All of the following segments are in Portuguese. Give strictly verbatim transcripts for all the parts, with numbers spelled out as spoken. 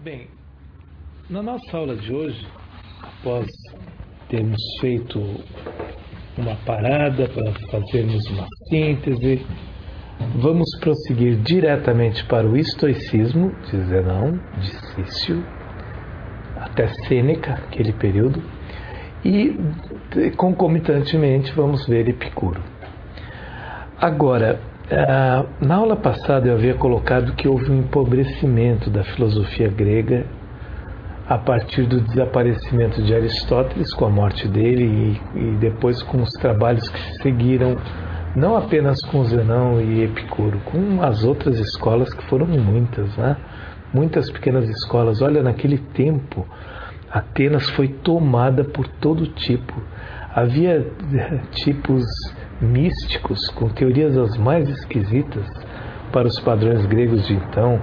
Bem, na nossa aula de hoje, após termos feito uma parada para fazermos uma síntese, vamos prosseguir diretamente para o estoicismo de Zenão, de Cício, até Sêneca, aquele período, e concomitantemente vamos ver Epicuro. Agora, na aula passada eu havia colocado que houve um empobrecimento da filosofia grega a partir do desaparecimento de Aristóteles com a morte dele e, e depois com os trabalhos que se seguiram, não apenas com Zenão e Epicuro, com as outras escolas que foram muitas, né? Muitas pequenas escolas. Olha, naquele tempo Atenas foi tomada por todo tipo. Havia tipos místicos com teorias as mais esquisitas para os padrões gregos de então.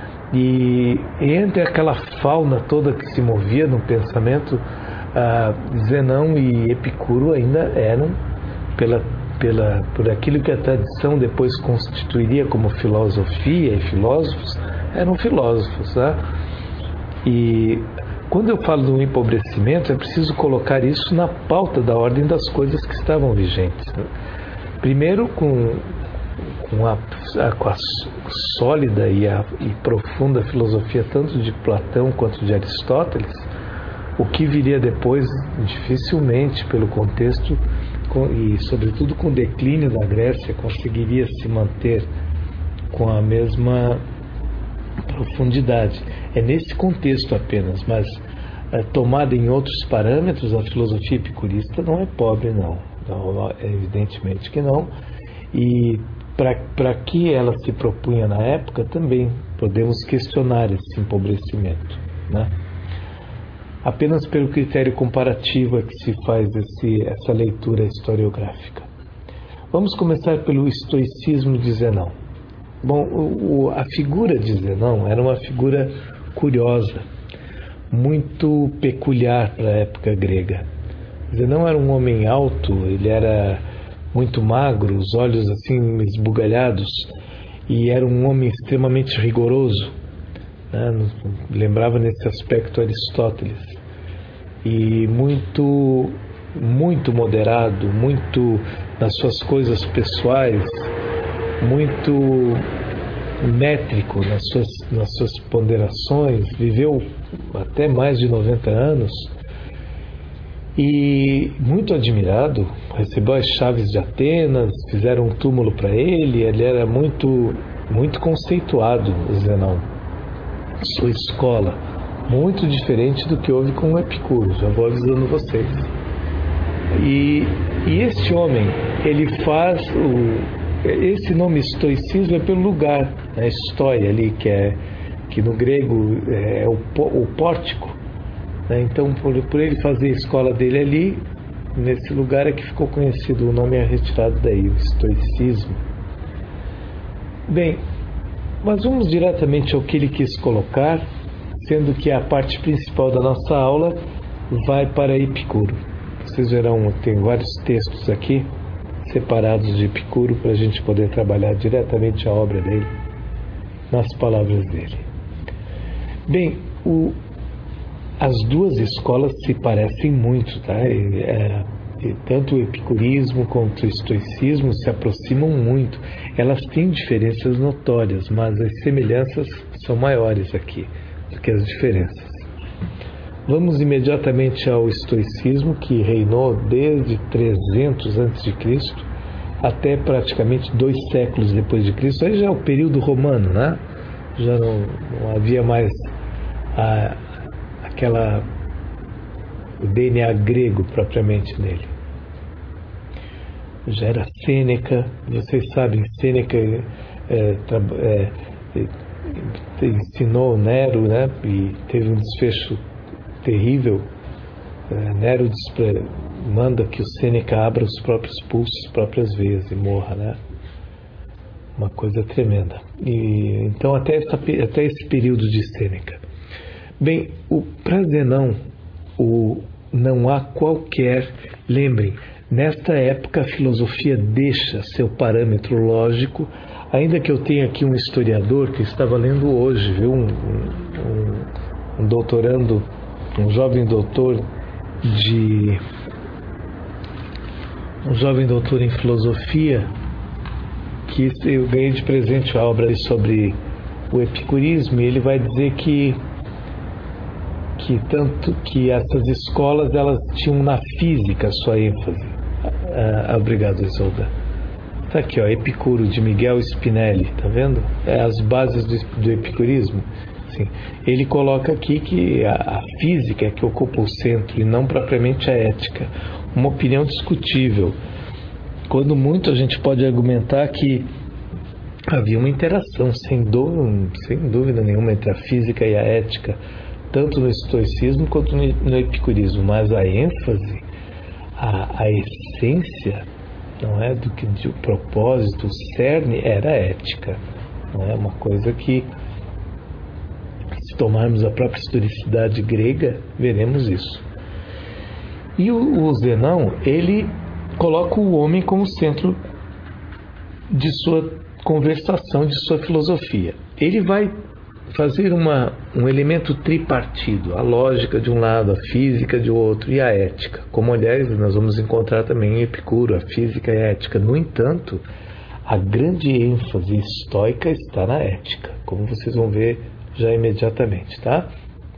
E entre aquela fauna toda que se movia no pensamento, uh, Zenão e Epicuro ainda eram, pela, pela, por aquilo que a tradição depois constituiria como filosofia e filósofos, eram filósofos. Né? E quando eu falo do empobrecimento, é preciso colocar isso na pauta da ordem das coisas que estavam vigentes. Né? Primeiro, com, com, a, com a sólida e, a, e profunda filosofia tanto de Platão quanto de Aristóteles, o que viria depois, dificilmente, pelo contexto, com, e sobretudo com o declínio da Grécia, conseguiria se manter com a mesma profundidade. É nesse contexto apenas, mas é, tomada em outros parâmetros, a filosofia epicurista não é pobre, não. não evidentemente que não. E para que ela se propunha na época, também podemos questionar esse empobrecimento. Né? Apenas pelo critério comparativo é que se faz esse, essa leitura historiográfica. Vamos começar pelo estoicismo de Zenão. Bom, o, a figura de Zenão era uma figura curiosa, muito peculiar para a época grega. Zenão era um homem alto, ele era muito magro, os olhos assim esbugalhados, e era um homem extremamente rigoroso. Né? Lembrava nesse aspecto Aristóteles. E muito, muito moderado, muito nas suas coisas pessoais, muito métrico nas suas, nas suas ponderações, viveu até mais de noventa anos e muito admirado, recebeu as chaves de Atenas, fizeram um túmulo para ele, ele era muito, muito conceituado, Zenão. Sua escola, muito diferente do que houve com o Epicuro, já vou avisando vocês. E, e este homem, ele faz o Esse nome estoicismo é pelo lugar, a história ali, que, é, que no grego é o, o pórtico. Né? Então, por, por ele fazer a escola dele ali, nesse lugar é que ficou conhecido, o nome é retirado daí, o estoicismo. Bem, mas vamos diretamente ao que ele quis colocar, sendo que a parte principal da nossa aula vai para Epicuro. Vocês verão, tem vários textos aqui separados de Epicuro para a gente poder trabalhar diretamente a obra dele, nas palavras dele. Bem, o, as duas escolas se parecem muito, tá? E, é, e tanto o epicurismo quanto o estoicismo se aproximam muito. Elas têm diferenças notórias, mas as semelhanças são maiores aqui do que as diferenças. Vamos imediatamente ao estoicismo, que reinou desde trezentos antes de Cristo até praticamente dois séculos depois de Cristo. Aí já é o período romano, né? Já não, não havia mais a, aquela o D N A grego propriamente nele. Já era Sêneca, vocês sabem, Sêneca é, é, é, ensinou Nero, né? E teve um desfecho terrível. Nero manda que o Sêneca abra os próprios pulsos, as próprias veias e morra, né? Uma coisa tremenda. E, então, até, essa, até esse período de Sêneca. Bem, para Zenão, o, não há qualquer... Lembrem, nesta época a filosofia deixa seu parâmetro lógico, ainda que eu tenha aqui um historiador que estava lendo hoje, viu? Um, um, um doutorando, um jovem doutor de um jovem doutor em filosofia, que eu ganhei de presente a obra sobre o epicurismo, e ele vai dizer que que tanto que essas escolas elas tinham na física sua ênfase. Ah, obrigado, Isolda. Está aqui, ó, Epicuro, de Miguel Spinelli, tá vendo? É as bases do, do epicurismo. Sim. Ele coloca aqui que a, a física é que ocupa o centro e não propriamente a ética. Uma opinião discutível. Quando muito a gente pode argumentar que havia uma interação, sem dúvida, sem dúvida nenhuma, entre a física e a ética, tanto no estoicismo quanto no, no epicurismo, mas a ênfase, a, a essência, não é, do que o propósito, o cerne era a ética, não é uma coisa que, se tomarmos a própria historicidade grega, veremos isso. E o, o Zenão, ele coloca o homem como centro de sua conversação, de sua filosofia. Ele vai fazer uma, um elemento tripartido, a lógica de um lado, a física de outro e a ética, como aliás nós vamos encontrar também em Epicuro, a física e a ética. No entanto, a grande ênfase estoica está na ética, como vocês vão ver já imediatamente, tá?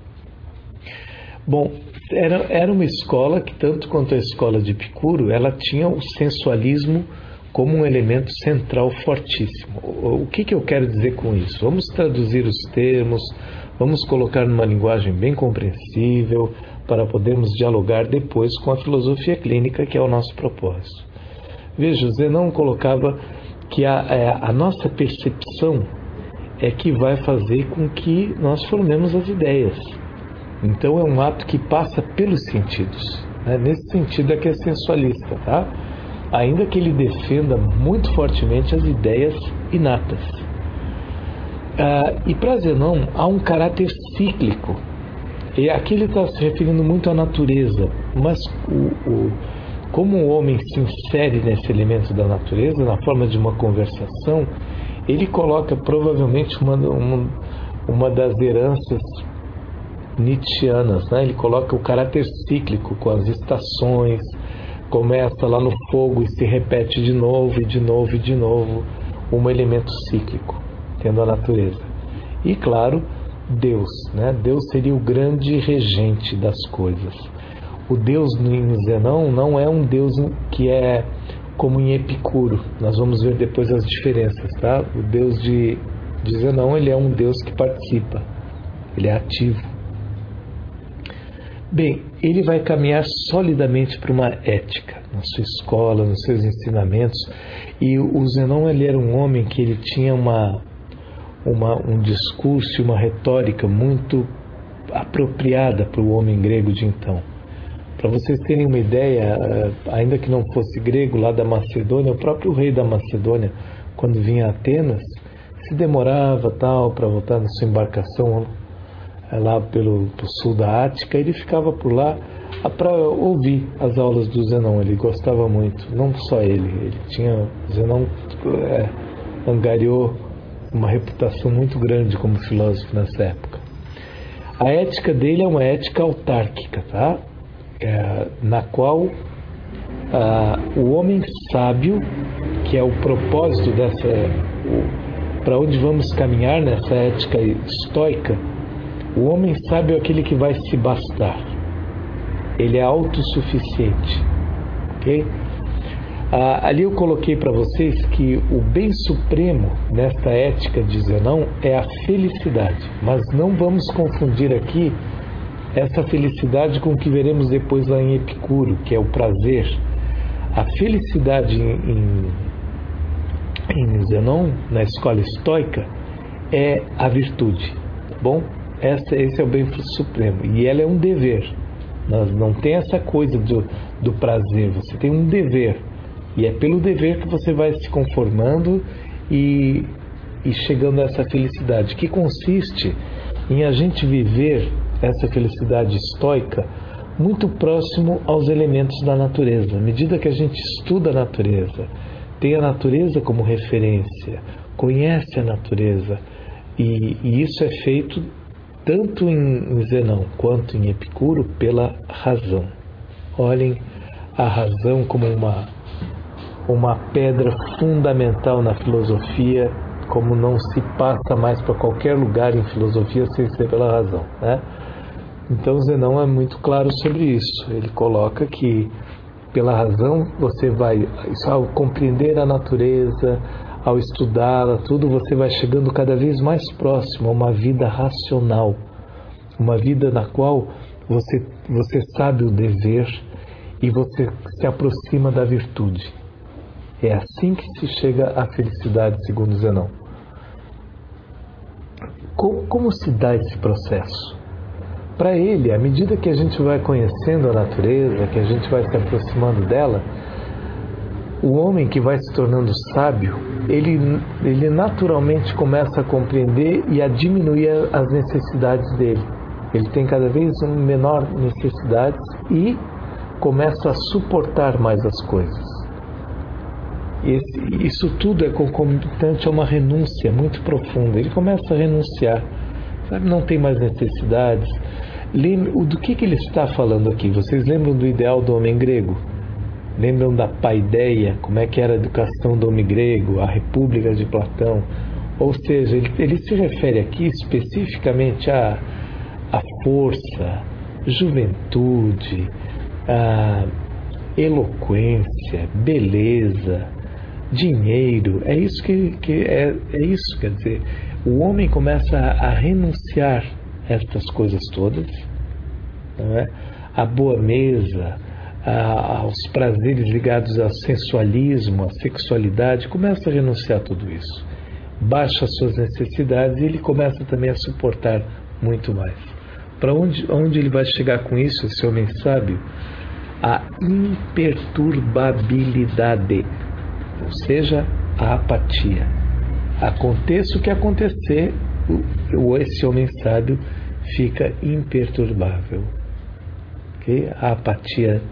Bom, era, era uma escola que, tanto quanto a escola de Epicuro, ela tinha o sensualismo como um elemento central fortíssimo. O que, que eu quero dizer com isso? Vamos traduzir os termos, vamos colocar numa linguagem bem compreensível para podermos dialogar depois com a filosofia clínica, que é o nosso propósito. Veja, Zenão colocava que a, a, a nossa percepção é que vai fazer com que nós formemos as ideias. Então é um ato que passa pelos sentidos, né? Nesse sentido é que é sensualista, tá? Ainda que ele defenda muito fortemente as ideias inatas. Ah, e para Zenão há um caráter cíclico. E aqui ele está se referindo muito à natureza, mas o, o, como o homem se insere nesse elemento da natureza, na forma de uma conversação, ele coloca provavelmente uma, uma, uma das heranças nietzschianas, né? Ele coloca o caráter cíclico com as estações, começa lá no fogo e se repete de novo e de novo e de novo, um elemento cíclico, tendo a natureza. E claro, Deus, né? Deus seria o grande regente das coisas. O Deus em Zenão não é um Deus que é como em Epicuro. Nós vamos ver depois as diferenças, tá? O Deus de, de Zenão, ele é um Deus que participa, ele é ativo. Bem, ele vai caminhar solidamente para uma ética, na sua escola, nos seus ensinamentos. E o Zenão, ele era um homem que ele tinha uma, uma, um discurso e uma retórica muito apropriada para o homem grego de então. Para vocês terem uma ideia, ainda que não fosse grego, lá da Macedônia, o próprio rei da Macedônia, quando vinha a Atenas, se demorava tal para voltar na sua embarcação lá pelo, pelo sul da Ática, ele ficava por lá para ouvir as aulas do Zenão. Ele gostava muito, não só ele, ele tinha, Zenão é, angariou uma reputação muito grande como filósofo nessa época. A ética dele é uma ética autárquica, tá? É, na qual ah, o homem sábio, que é o propósito dessa, para onde vamos caminhar nessa ética estoica, o homem sábio é aquele que vai se bastar. Ele é autossuficiente. Ok? Ah, ali eu coloquei para vocês que o bem supremo nesta ética de Zenão é a felicidade. Mas não vamos confundir aqui essa felicidade com o que veremos depois lá em Epicuro, que é o prazer. A felicidade em, em, em Zenão, na escola estoica, é a virtude. Tá bom? Essa, esse é o bem supremo. E ela é um dever. Nós não tem essa coisa do, do prazer. Você tem um dever. E é pelo dever que você vai se conformando e, e chegando a essa felicidade, que consiste em a gente viver essa felicidade estoica muito próximo aos elementos da natureza. À medida que a gente estuda a natureza, tem a natureza como referência, conhece a natureza, e, e isso é feito tanto em Zenão quanto em Epicuro, pela razão. Olhem a razão como uma, uma pedra fundamental na filosofia, como não se passa mais para qualquer lugar em filosofia sem ser pela razão, né? Então Zenão é muito claro sobre isso. Ele coloca que pela razão você vai, ao compreender a natureza, ao estudá-la, tudo, você vai chegando cada vez mais próximo a uma vida racional, uma vida na qual você, você sabe o dever e você se aproxima da virtude. É assim que se chega à felicidade, segundo Zenão. Como, como se dá esse processo? Para ele, à medida que a gente vai conhecendo a natureza, que a gente vai se aproximando dela, o homem que vai se tornando sábio, ele, ele naturalmente começa a compreender e a diminuir as necessidades dele. Ele tem cada vez menor necessidades e começa a suportar mais as coisas. Esse, isso tudo é concomitante a uma renúncia muito profunda. Ele começa a renunciar, sabe? Não tem mais necessidades. Lembra, do que, que ele está falando aqui? Vocês lembram do ideal do homem grego? Lembram da paideia, como é que era a educação do homem grego, a República de Platão? Ou seja, ele, ele se refere aqui especificamente à, à força, juventude, à eloquência, beleza, dinheiro. É isso que, que é, é isso, quer dizer, o homem começa a, a renunciar a estas coisas todas, não é? A boa mesa, a, aos prazeres ligados ao sensualismo, à sexualidade, começa a renunciar a tudo isso. Baixa as suas necessidades e ele começa também a suportar muito mais. Para onde, onde ele vai chegar com isso, esse homem sábio? A imperturbabilidade, ou seja, a apatia. Aconteça o que acontecer, o, esse homem sábio fica imperturbável. Okay? A apatia.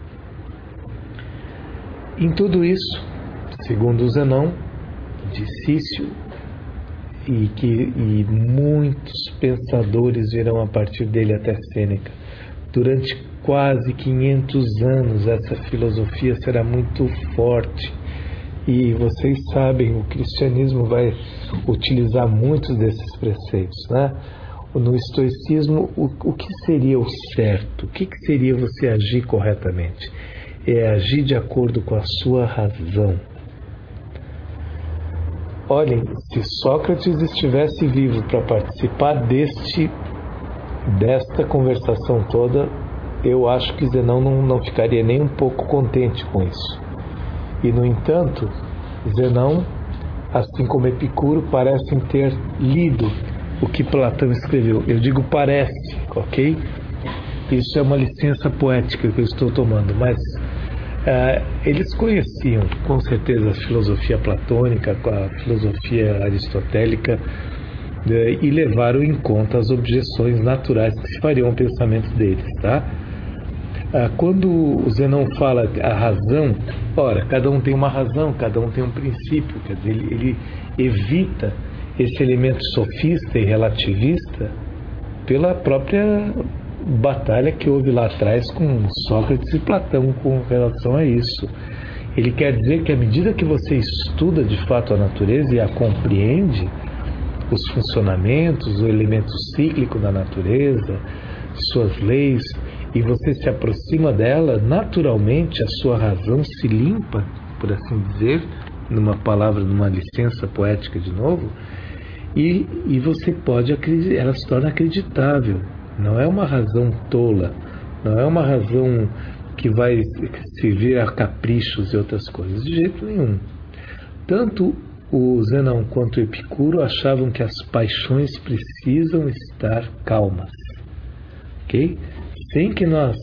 Em tudo isso, segundo Zenão, de Cício, e que e muitos pensadores virão a partir dele até Sêneca, durante quase quinhentos anos essa filosofia será muito forte. E vocês sabem, o cristianismo vai utilizar muitos desses preceitos, né? No estoicismo, o, o que seria o certo? O que, que seria você agir corretamente? É agir de acordo com a sua razão. Olhem, se Sócrates estivesse vivo para participar deste, desta conversação toda, eu acho que Zenão não, não ficaria nem um pouco contente com isso. E, no entanto, Zenão, assim como Epicuro, parecem ter lido o que Platão escreveu. Eu digo parece, ok? Isso é uma licença poética que eu estou tomando, mas uh, eles conheciam com certeza a filosofia platônica, a filosofia aristotélica, uh, e levaram em conta as objeções naturais que se fariam ao pensamento deles, tá? Quando o Zenão fala a razão, ora, cada um tem uma razão, cada um tem um princípio, quer dizer, ele, ele evita esse elemento sofista e relativista pela própria batalha que houve lá atrás com Sócrates e Platão com relação a isso. Ele quer dizer que à medida que você estuda de fato a natureza e a compreende, os funcionamentos, o elemento cíclico da natureza, suas leis, e você se aproxima dela, naturalmente a sua razão se limpa, por assim dizer, numa palavra, numa licença poética de novo, e, e você pode acreditar, ela se torna acreditável. Não é uma razão tola, não é uma razão que vai servir a caprichos e outras coisas, de jeito nenhum. Tanto o Zenão quanto o Epicuro achavam que as paixões precisam estar calmas, ok? Sem que nós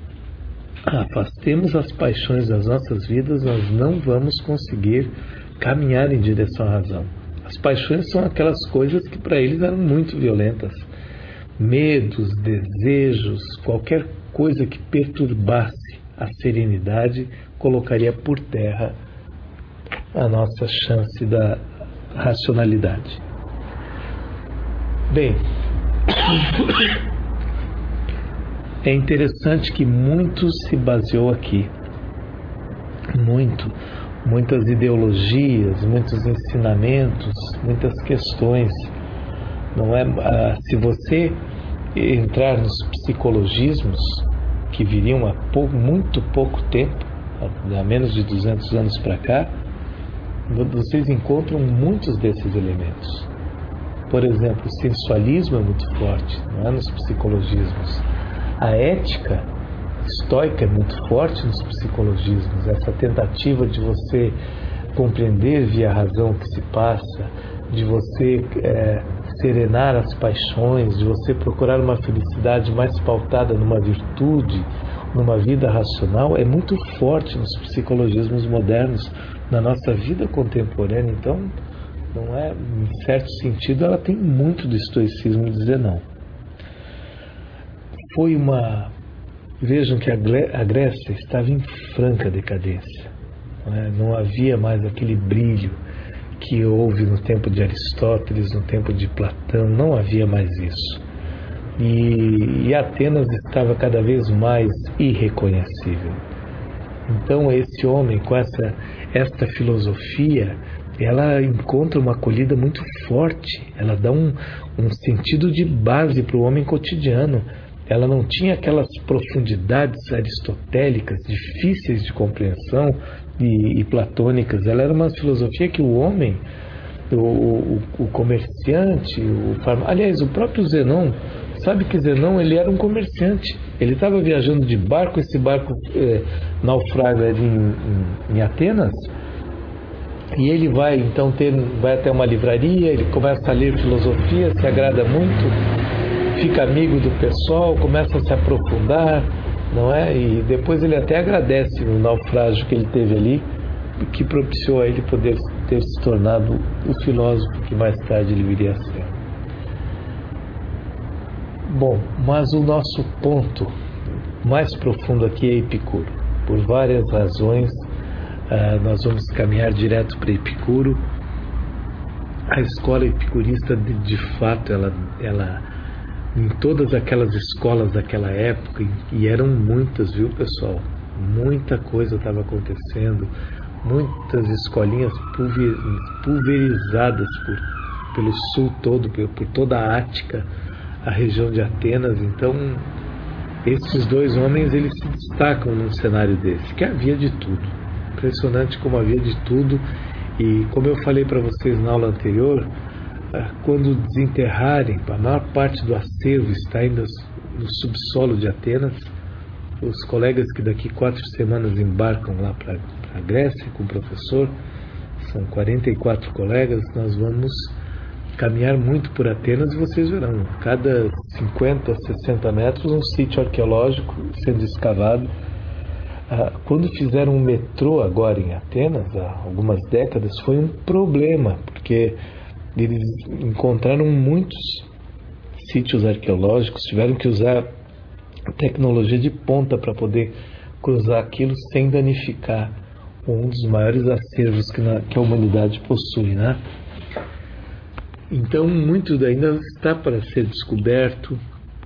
afastemos as paixões das nossas vidas, nós não vamos conseguir caminhar em direção à razão. As paixões são aquelas coisas que para eles eram muito violentas. Medos, desejos, qualquer coisa que perturbasse a serenidade colocaria por terra a nossa chance da racionalidade. Bem, É interessante que muito se baseou aqui, muito, muitas ideologias, muitos ensinamentos, muitas questões. Não é? Ah, se você entrar nos psicologismos que viriam há pouco, muito pouco tempo, há menos de duzentos anos para cá, vocês encontram muitos desses elementos. Por exemplo, o sensualismo é muito forte, não é, nos psicologismos. A ética estoica é muito forte nos psicologismos. Essa tentativa de você compreender via razão o que se passa, de você é, serenar as paixões, de você procurar uma felicidade mais pautada numa virtude, numa vida racional, é muito forte nos psicologismos modernos, na nossa vida contemporânea. Então, não é, em certo sentido, ela tem muito do estoicismo dizer não. Foi uma... Vejam que a Grécia estava em franca decadência. Não é? Não havia mais aquele brilho que houve no tempo de Aristóteles, no tempo de Platão, não havia mais isso. E, e Atenas estava cada vez mais irreconhecível. Então esse homem com essa esta filosofia, ela encontra uma acolhida muito forte, ela dá um, um sentido de base para o homem cotidiano. Ela não tinha aquelas profundidades aristotélicas, difíceis de compreensão e, e platônicas. Ela era uma filosofia que o homem, o, o, o comerciante, o farm... aliás, o próprio Zenon, sabe que Zenon ele era um comerciante. Ele estava viajando de barco, esse barco é, naufraga ali em, em, em Atenas, e ele vai então ter, vai até uma livraria, ele começa a ler filosofia, se agrada muito, fica amigo do pessoal, começa a se aprofundar, não é? E depois ele até agradece o naufrágio que ele teve ali, que propiciou a ele poder ter se tornado o filósofo que mais tarde ele viria a ser. Bom, mas o nosso ponto mais profundo aqui é Epicuro. Por várias razões, uh, nós vamos caminhar direto para Epicuro. A escola epicurista, de, de fato, ela... ela em todas aquelas escolas daquela época, e eram muitas, viu, pessoal? Muita coisa estava acontecendo, muitas escolinhas pulverizadas por, pelo sul todo, por toda a Ática, a região de Atenas. Então, esses dois homens, eles se destacam num cenário desse, que havia de tudo. Impressionante como havia de tudo, e como eu falei para vocês na aula anterior, quando desenterrarem, a maior parte do acervo está ainda no subsolo de Atenas. Os colegas que daqui quatro semanas embarcam lá para a Grécia com o professor, são quarenta e quatro colegas, nós vamos caminhar muito por Atenas e vocês verão, cada cinquenta, sessenta metros um sítio arqueológico sendo escavado. Quando fizeram um metrô agora em Atenas, há algumas décadas, foi um problema, porque eles encontraram muitos sítios arqueológicos, tiveram que usar tecnologia de ponta para poder cruzar aquilo sem danificar um dos maiores acervos que, na, que a humanidade possui, né? Então, muito ainda está para ser descoberto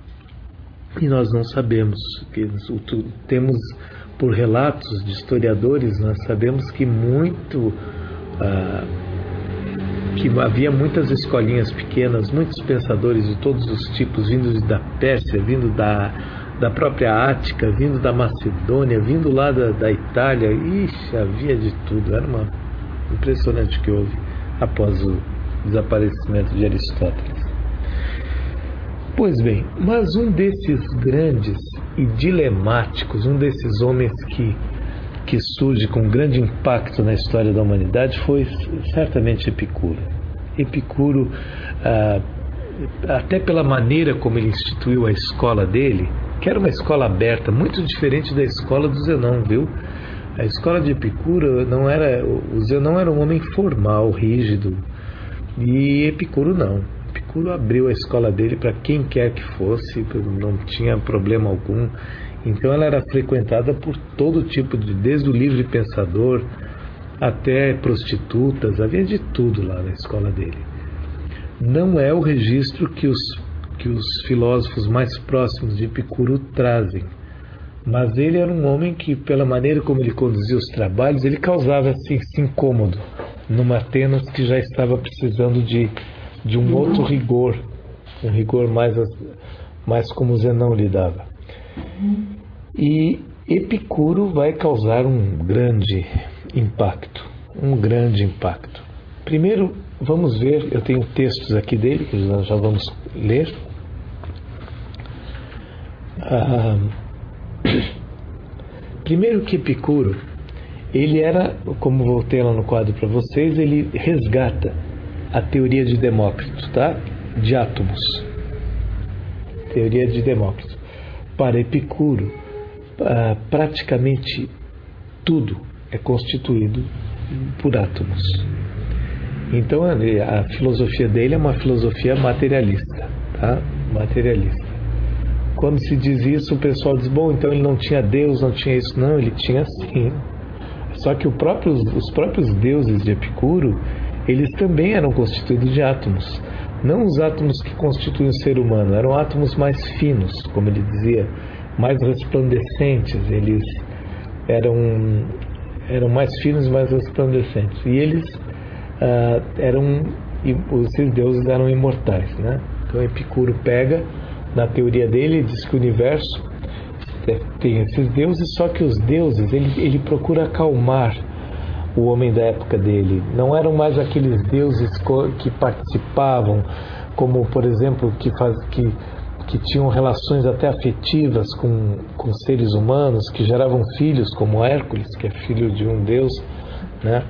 e nós não sabemos. Temos, por relatos de historiadores, nós sabemos que muito... Ah, que havia muitas escolinhas pequenas, muitos pensadores de todos os tipos, vindo da Pérsia, vindo da, da própria Ática, vindo da Macedônia, vindo lá da, da Itália. Ixi, havia de tudo. Era uma impressionante o que houve após o desaparecimento de Aristóteles. Pois bem, mas um desses grandes e dilemáticos, um desses homens que que surge com grande impacto na história da humanidade foi certamente Epicuro. Epicuro, ah, até pela maneira como ele instituiu a escola dele, que era uma escola aberta, muito diferente da escola do Zenon, viu? A escola de Epicuro não era... O Zenon era um homem formal, rígido, e Epicuro não. Epicuro abriu a escola dele para quem quer que fosse, não tinha problema algum. Então ela era frequentada por todo tipo de, desde o livre pensador até prostitutas, havia de tudo lá na escola dele. Não é o registro que os, que os filósofos mais próximos de Epicuro trazem. Mas ele era um homem que, pela maneira como ele conduzia os trabalhos, ele causava assim, esse incômodo numa Atenas que já estava precisando de, de um outro rigor, um rigor mais, mais como Zenão lidava. E Epicuro vai causar um grande impacto, um grande impacto. Primeiro, vamos ver, eu tenho textos aqui dele, que nós já vamos ler. Ah, primeiro que Epicuro, ele era, como voltei lá no quadro para vocês, ele resgata a teoria de Demócrito, tá? De átomos. Teoria de Demócrito. Para Epicuro, ah, praticamente tudo é constituído por átomos. Então a filosofia dele é uma filosofia materialista, tá? Materialista. Quando se diz isso, o pessoal diz, bom, então ele não tinha Deus, não tinha isso. Não, ele tinha sim. Só que o próprio, os próprios deuses de Epicuro, eles também eram constituídos de átomos. Não os átomos que constituem o ser humano, eram átomos mais finos, como ele dizia, mais resplandecentes. Eles eram, eram mais finos e mais resplandecentes. E eles uh, eram, esses deuses eram imortais, né? Então Epicuro pega, na teoria dele, ele diz que o universo tem esses deuses, só que os deuses, ele, ele procura acalmar o homem da época dele. Não eram mais aqueles deuses que participavam, como, por exemplo, que, faz, que, que tinham relações até afetivas com, com seres humanos, que geravam filhos, como Hércules, que é filho de um deus, né?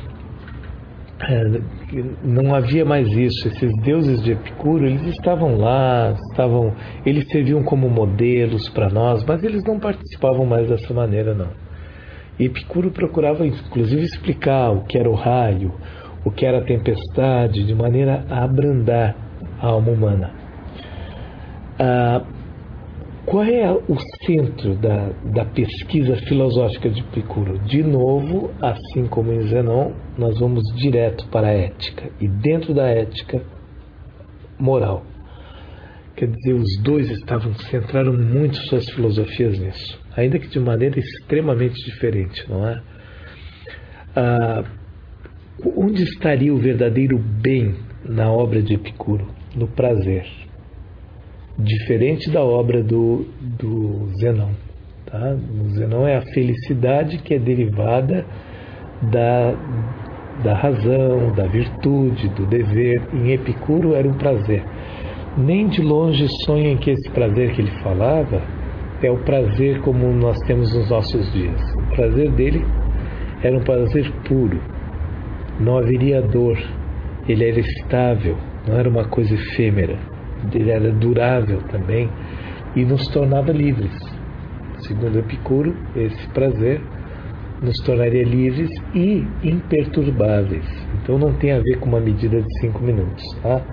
Não havia mais isso. Esses deuses de Epicuro, eles estavam lá, estavam, eles serviam como modelos para nós, mas eles não participavam mais dessa maneira, não. E Epicuro procurava, inclusive, explicar o que era o raio, o que era a tempestade, de maneira a abrandar a alma humana. Ah, qual é o centro da, da pesquisa filosófica de Epicuro? De novo, assim como em Zenon, nós vamos direto para a ética. E dentro da ética, moral. Quer dizer, os dois estavam, centraram muito suas filosofias nisso. Ainda que de maneira extremamente diferente, não é? Ah, onde estaria o verdadeiro bem na obra de Epicuro? No prazer. Diferente da obra do, do Zenão. Tá? O Zenão é a felicidade que é derivada da, da razão, da virtude, do dever. Em Epicuro era um prazer. Nem de longe sonhem que esse prazer que ele falava é o prazer como nós temos nos nossos dias. O prazer dele era um prazer puro. Não haveria dor. Ele era estável, não era uma coisa efêmera. Ele era durável também e nos tornava livres. Segundo Epicuro, esse prazer nos tornaria livres e imperturbáveis. Então não tem a ver com uma medida de cinco minutos, tá?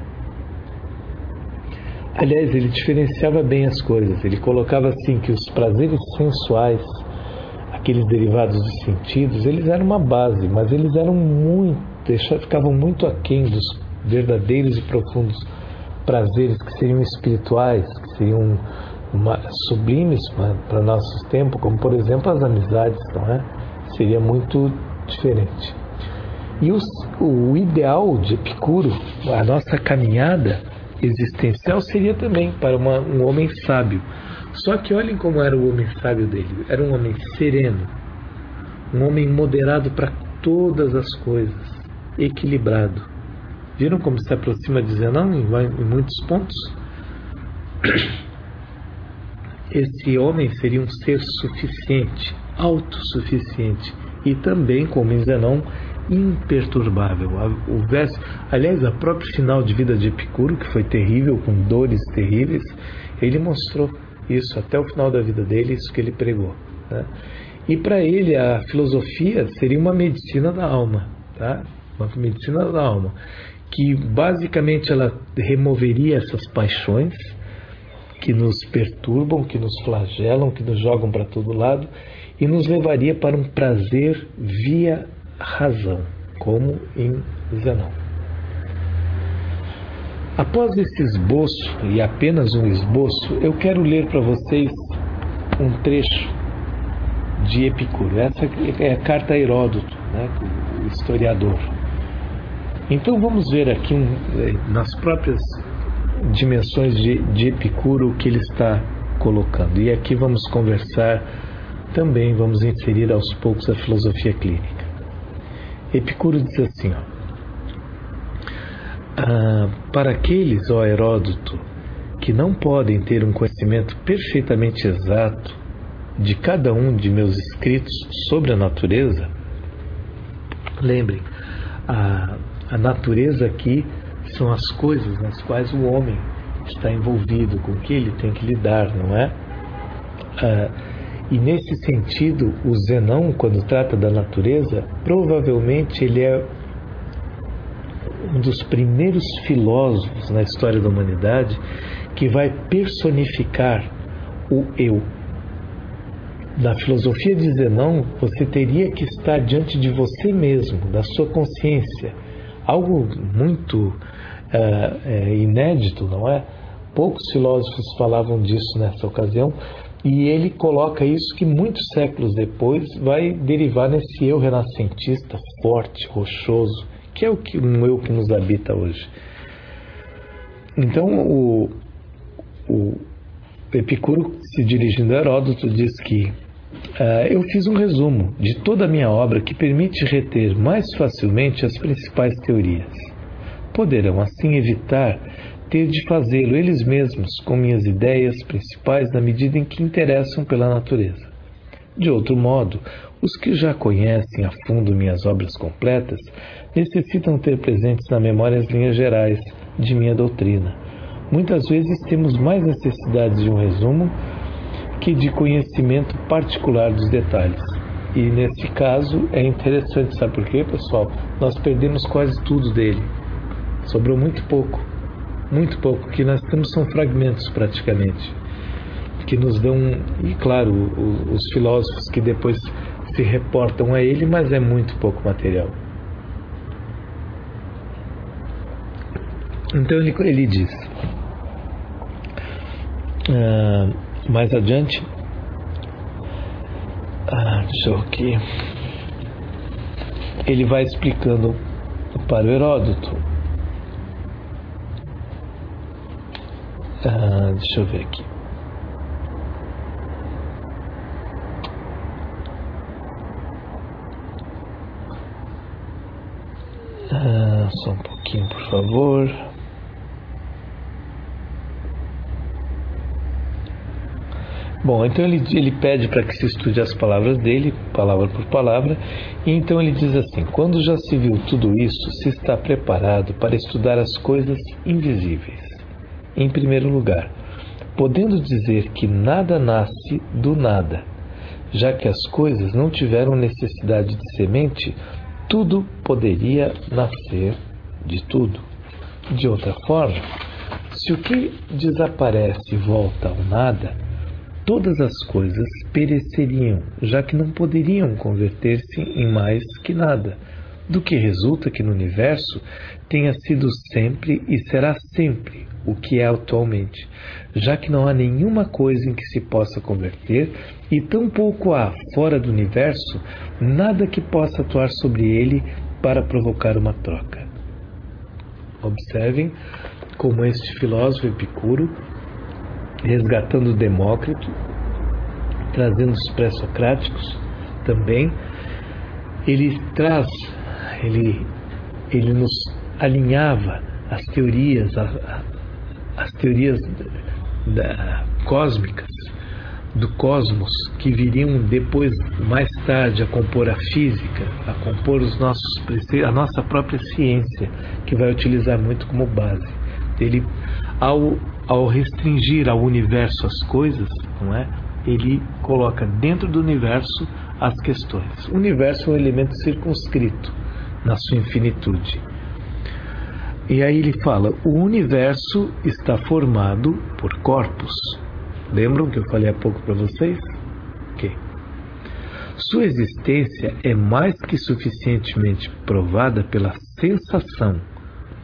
Aliás, ele diferenciava bem as coisas. Ele colocava assim que os prazeres sensuais, aqueles derivados dos sentidos, eles eram uma base, mas eles eram muito, ficavam muito aquém dos verdadeiros e profundos prazeres que seriam espirituais, que seriam uma, sublimes para nossos tempos, como por exemplo as amizades, não é? Seria muito diferente. E os, o ideal de Epicuro, a nossa caminhada existencial seria também para uma, um homem sábio. Só que olhem como era o homem sábio dele. Era um homem sereno, um homem moderado para todas as coisas, equilibrado. Viram como se aproxima de Zenão em, em muitos pontos? Esse homem seria um ser suficiente, autossuficiente e também, como em Zenão, imperturbável. O verso, aliás, a própria final de vida de Epicuro, que foi terrível, com dores terríveis, ele mostrou isso até o final da vida dele, isso que ele pregou, né? E para ele a filosofia seria uma medicina da alma, tá? Uma medicina da alma, que basicamente ela removeria essas paixões que nos perturbam, que nos flagelam, que nos jogam para todo lado e nos levaria para um prazer via razão, como em Zenão. Após esse esboço, e apenas um esboço, eu quero ler para vocês um trecho de Epicuro. Essa é a carta a Heródoto, né, o historiador. Então vamos ver aqui um, nas próprias dimensões de, de Epicuro o que ele está colocando. E aqui vamos conversar também, vamos inserir aos poucos a filosofia clínica. Epicuro diz assim, ó, ah, para aqueles, ó Heródoto, que não podem ter um conhecimento perfeitamente exato de cada um de meus escritos sobre a natureza, lembrem, a, a natureza aqui são as coisas nas quais o homem está envolvido, com que ele tem que lidar, não é? Ah, e nesse sentido, o Zenão, quando trata da natureza, provavelmente ele é um dos primeiros filósofos na história da humanidade que vai personificar o eu. Na filosofia de Zenão, você teria que estar diante de você mesmo, da sua consciência. Algo muito uh, é, inédito, não é? Poucos filósofos falavam disso nessa ocasião, e ele coloca isso que muitos séculos depois vai derivar nesse eu renascentista forte, rochoso, que é o que, um eu que nos habita hoje. Então, o, o Epicuro, se dirigindo a Heródoto, diz que uh, eu fiz um resumo de toda a minha obra que permite reter mais facilmente as principais teorias. Poderão assim evitar ter de fazê-lo eles mesmos com minhas ideias principais na medida em que interessam pela natureza. De outro modo, os que já conhecem a fundo minhas obras completas necessitam ter presentes na memória as linhas gerais de minha doutrina. Muitas vezes temos mais necessidade de um resumo que de conhecimento particular dos detalhes. E nesse caso é interessante, sabe por quê, pessoal? Nós perdemos quase tudo dele. Sobrou muito pouco. Muito pouco. O que nós temos são fragmentos praticamente. Que nos dão, e claro, os filósofos que depois se reportam a ele, mas é muito pouco material. Então ele, ele diz, uh, mais adiante, uh, deixa eu aqui, ele vai explicando para o Heródoto, uh, deixa eu ver aqui, uh, só um pouquinho, por favor. Bom, então ele, ele pede para que se estude as palavras dele, palavra por palavra, e então ele diz assim: quando já se viu tudo isso, se está preparado para estudar as coisas invisíveis. Em primeiro lugar, podendo dizer que nada nasce do nada, já que as coisas não tiveram necessidade de semente, tudo poderia nascer de tudo. De outra forma, se o que desaparece volta ao nada, todas as coisas pereceriam, já que não poderiam converter-se em mais que nada, do que resulta que no universo tenha sido sempre e será sempre o que é atualmente, já que não há nenhuma coisa em que se possa converter e tampouco há, fora do universo, nada que possa atuar sobre ele para provocar uma troca. Observem como este filósofo Epicuro, resgatando Demócrito, trazendo os pré-socráticos também, ele traz, ele, ele nos alinhava as teorias, a, as teorias da, cósmicas do cosmos que viriam depois, mais tarde, a compor a física, a compor os nossos, a nossa própria ciência, que vai utilizar muito como base. Ele, ao, ao restringir ao universo as coisas, não é? Ele coloca dentro do universo as questões. O universo é um elemento circunscrito na sua infinitude. E aí ele fala, o universo está formado por corpos. Lembram que eu falei há pouco para vocês? Ok. Sua existência é mais que suficientemente provada pela sensação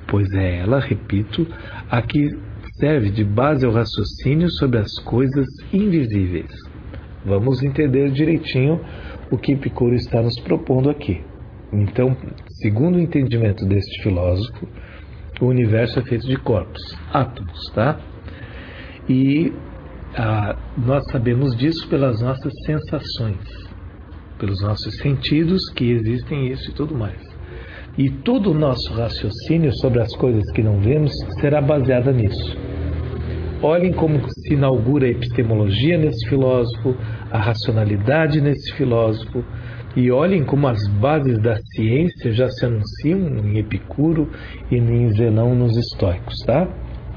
pois é ela, repito, a que serve de base ao raciocínio sobre as coisas invisíveis. Vamos entender direitinho o que Epicuro está nos propondo aqui. Então, segundo o entendimento deste filósofo, o universo é feito de corpos, átomos, tá? E ah, nós sabemos disso pelas nossas sensações, pelos nossos sentidos, que existem isso e tudo mais. E todo o nosso raciocínio sobre as coisas que não vemos será baseado nisso. Olhem como se inaugura a epistemologia nesse filósofo, a racionalidade nesse filósofo, e olhem como as bases da ciência já se anunciam em Epicuro e em Zenão nos estoicos, tá?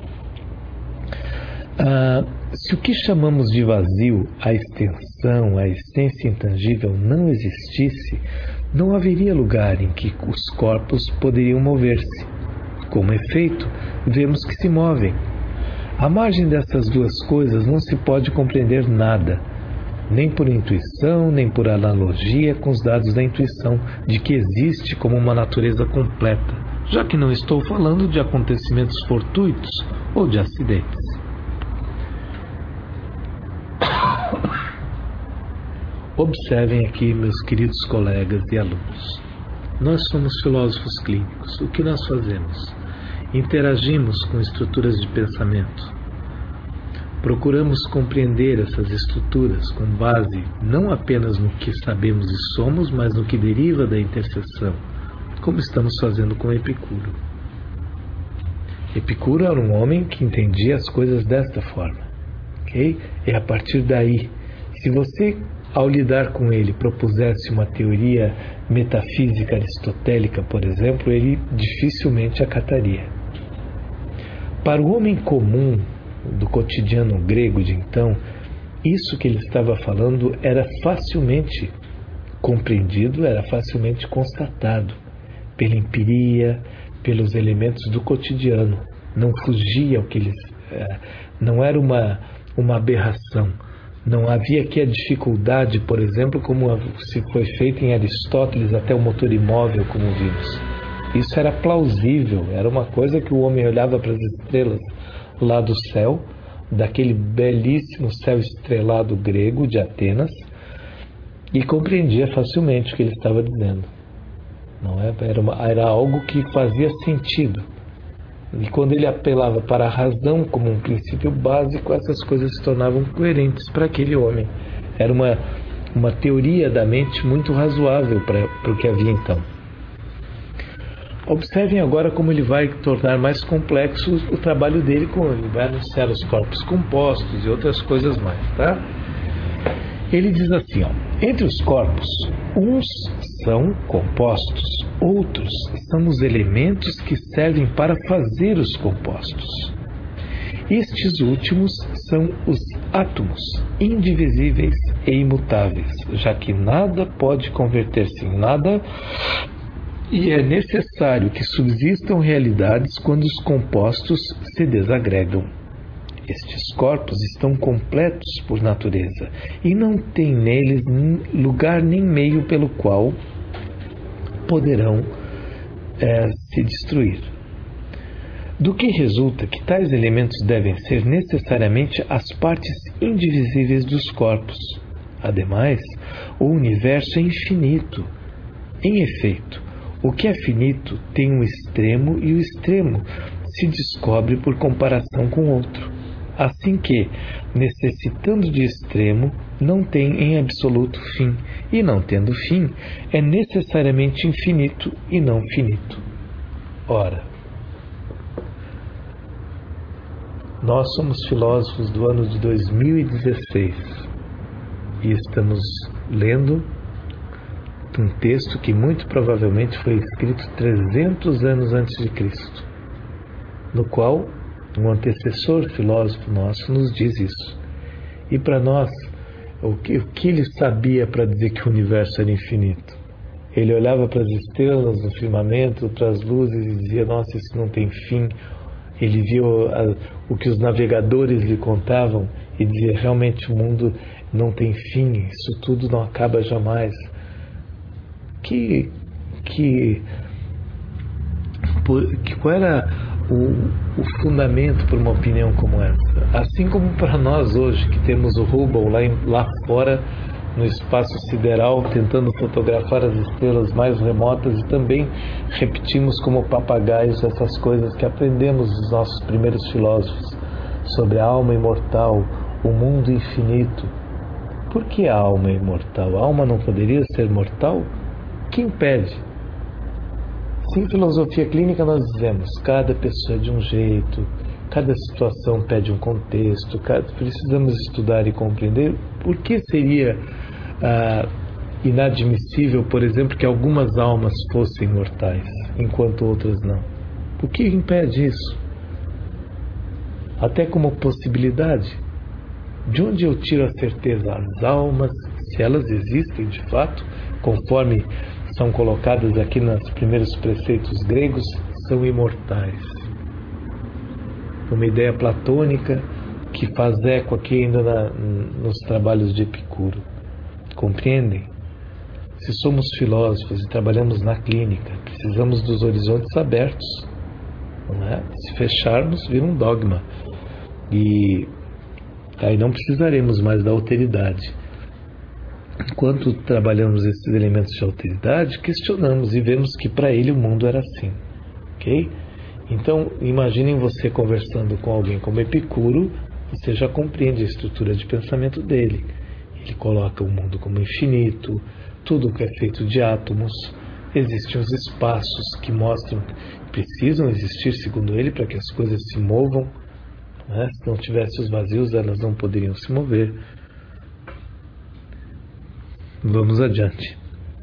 Ah, se o que chamamos de vazio, a extensão, a essência intangível, não existisse, não haveria lugar em que os corpos poderiam mover-se. Como efeito, vemos que se movem. À margem dessas duas coisas não se pode compreender nada, nem por intuição, nem por analogia com os dados da intuição, de que existe como uma natureza completa, já que não estou falando de acontecimentos fortuitos ou de acidentes. Observem aqui, meus queridos colegas e alunos. Nós somos filósofos clínicos. O que nós fazemos? Interagimos com estruturas de pensamento. Procuramos compreender essas estruturas com base não apenas no que sabemos e somos, mas no que deriva da interseção, como estamos fazendo com Epicuro. Epicuro era um homem que entendia as coisas desta forma. Okay? E a partir daí, se você, ao lidar com ele, propusesse uma teoria metafísica aristotélica, por exemplo, ele dificilmente acataria. Para o homem comum do cotidiano grego de então, isso que ele estava falando era facilmente compreendido, era facilmente constatado pela empiria, pelos elementos do cotidiano. Não fugia ao que eles... não era uma, uma aberração. Não havia aqui a dificuldade, por exemplo, como se foi feito em Aristóteles até o motor imóvel, como vimos. Isso era plausível, era uma coisa que o homem olhava para as estrelas lá do céu, daquele belíssimo céu estrelado grego de Atenas, e compreendia facilmente o que ele estava dizendo. Não é? Era, uma, era algo que fazia sentido. E quando ele apelava para a razão como um princípio básico, essas coisas se tornavam coerentes para aquele homem. Era uma, uma teoria da mente muito razoável para, para o que havia então. Observem agora como ele vai tornar mais complexo o trabalho dele, com ele vai anunciar os corpos compostos e outras coisas mais, tá? Ele diz assim, ó, entre os corpos, uns são compostos, outros são os elementos que servem para fazer os compostos. Estes últimos são os átomos, indivisíveis e imutáveis, já que nada pode converter-se em nada, e é necessário que subsistam realidades quando os compostos se desagregam. Estes corpos estão completos por natureza e não tem neles lugar nem meio pelo qual poderão é, se destruir. Do que resulta que tais elementos devem ser necessariamente as partes indivisíveis dos corpos. Ademais, o universo é infinito. Em efeito, o que é finito tem um extremo e o extremo se descobre por comparação com outro. Assim que, necessitando de extremo, não tem em absoluto fim, e não tendo fim, é necessariamente infinito e não finito. Ora, nós somos filósofos do ano de dois mil e dezesseis e estamos lendo um texto que muito provavelmente foi escrito trezentos anos antes de Cristo, no qual um antecessor filósofo nosso nos diz isso. E para nós, o que, o que ele sabia para dizer que o universo era infinito? Ele olhava para as estrelas no firmamento, para as luzes e dizia, nossa, isso não tem fim. Ele viu a, o que os navegadores lhe contavam e dizia, realmente o mundo não tem fim, isso tudo não acaba jamais. Que, que por, que, qual era o, o fundamento para uma opinião como essa? Assim como para nós hoje, que temos o Hubble lá, em, lá fora, no espaço sideral, tentando fotografar as estrelas mais remotas, e também repetimos como papagaios essas coisas que aprendemos dos nossos primeiros filósofos sobre a alma imortal, o mundo infinito. Por que a alma é imortal? A alma não poderia ser mortal? Que impede? Sim, em filosofia clínica nós dizemos, cada pessoa é de um jeito, cada situação pede um contexto, cada, precisamos estudar e compreender. Por que seria ah, inadmissível, por exemplo, que algumas almas fossem mortais, enquanto outras não? O que impede isso? Até como possibilidade. De onde eu tiro a certeza? As almas, se elas existem de fato, conforme são colocadas aqui nos primeiros preceitos gregos, são imortais. Uma ideia platônica que faz eco aqui ainda na, nos trabalhos de Epicuro. Compreendem? Se somos filósofos e trabalhamos na clínica, precisamos dos horizontes abertos. Não é? Se fecharmos, vira um dogma. E aí não precisaremos mais da alteridade. Enquanto trabalhamos esses elementos de alteridade, questionamos e vemos que para ele o mundo era assim. Ok? Então, imaginem você conversando com alguém como Epicuro, você já compreende a estrutura de pensamento dele. Ele coloca o mundo como infinito, tudo que é feito de átomos, existem os espaços que mostram que precisam existir, segundo ele, para que as coisas se movam. Né? Se não tivesse os vazios, elas não poderiam se mover. Vamos adiante.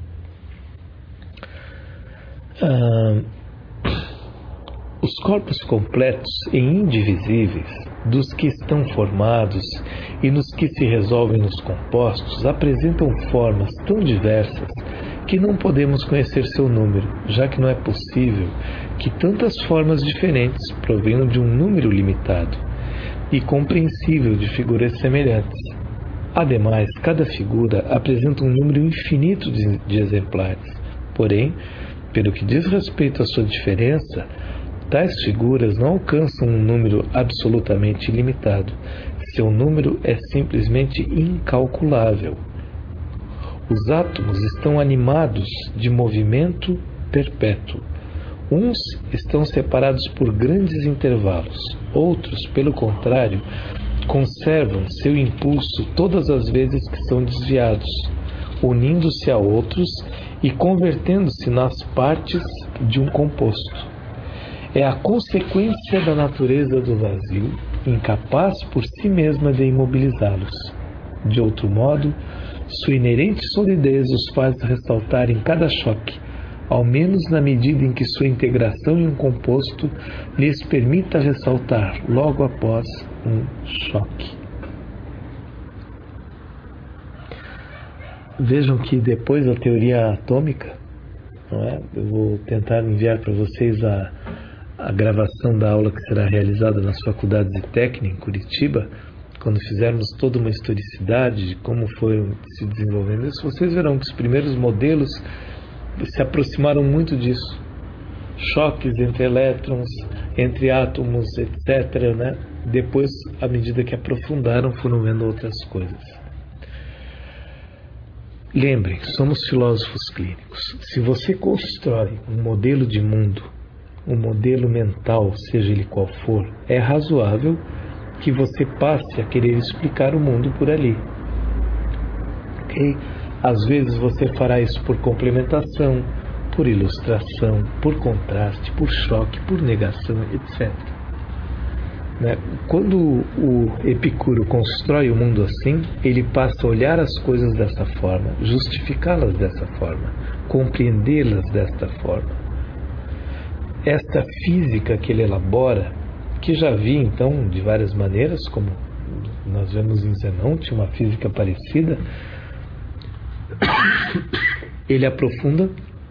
Ah, os corpos completos e indivisíveis dos que estão formados e nos que se resolvem nos compostos apresentam formas tão diversas que não podemos conhecer seu número, já que não é possível que tantas formas diferentes provenham de um número limitado e compreensível de figuras semelhantes. Ademais, cada figura apresenta um número infinito de, de exemplares. Porém, pelo que diz respeito à sua diferença, tais figuras não alcançam um número absolutamente ilimitado. Seu número é simplesmente incalculável. Os átomos estão animados de movimento perpétuo. Uns estão separados por grandes intervalos, outros, pelo contrário, conservam seu impulso todas as vezes que são desviados, unindo-se a outros e convertendo-se nas partes de um composto. É a consequência da natureza do vazio, incapaz por si mesma de imobilizá-los. De outro modo, sua inerente solidez os faz ressaltar em cada choque, ao menos na medida em que sua integração em um composto lhes permita ressaltar logo após um choque. Vejam que depois da teoria atômica, não é? Eu vou tentar enviar para vocês a, a gravação da aula que será realizada nas faculdades de técnica em Curitiba, quando fizermos toda uma historicidade de como foram se desenvolvendo isso. Vocês verão que os primeiros modelos se aproximaram muito disso. Choques entre elétrons, entre átomos, etcétera. Né? Depois, à medida que aprofundaram, foram vendo outras coisas. Lembrem, somos filósofos clínicos. Se você constrói um modelo de mundo, um modelo mental, seja ele qual for, é razoável que você passe a querer explicar o mundo por ali. Ok? Às vezes você fará isso por complementação, por ilustração, por contraste, por choque, por negação, etcétera. Né? Quando o Epicuro constrói o mundo assim, ele passa a olhar as coisas dessa forma, justificá-las dessa forma, compreendê-las desta forma. Esta física que ele elabora, que já vi então de várias maneiras, como nós vemos em Zenão, tinha uma física parecida, ele aprofunda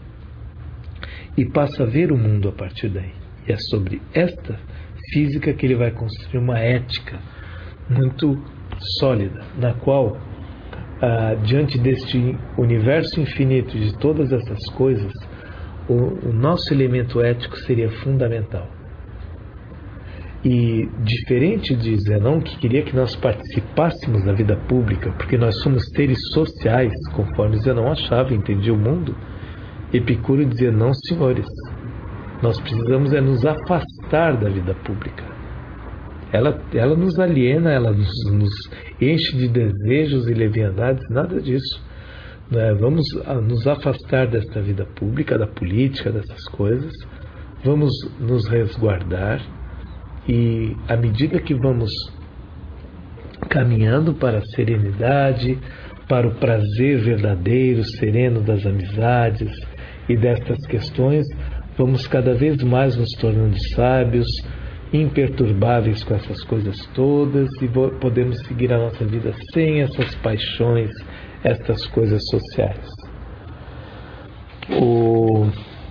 e passa a ver o mundo a partir daí. E é sobre esta física que ele vai construir uma ética muito sólida, na qual, ah, diante deste universo infinito de todas essas coisas, o, o nosso elemento ético seria fundamental. E diferente de Zenão, que queria que nós participássemos da vida pública, porque nós somos seres sociais, conforme Zenão achava e entendia o mundo, Epicuro dizia: não, senhores, nós precisamos é nos afastar da vida pública. Ela, ela nos aliena, ela nos, nos enche de desejos e leviandades, nada disso. Né? Vamos nos afastar desta vida pública, da política, dessas coisas, vamos nos resguardar. E à medida que vamos caminhando para a serenidade, para o prazer verdadeiro, sereno das amizades e destas questões, vamos cada vez mais nos tornando sábios, imperturbáveis com essas coisas todas, e podemos seguir a nossa vida sem essas paixões, estas coisas sociais. O...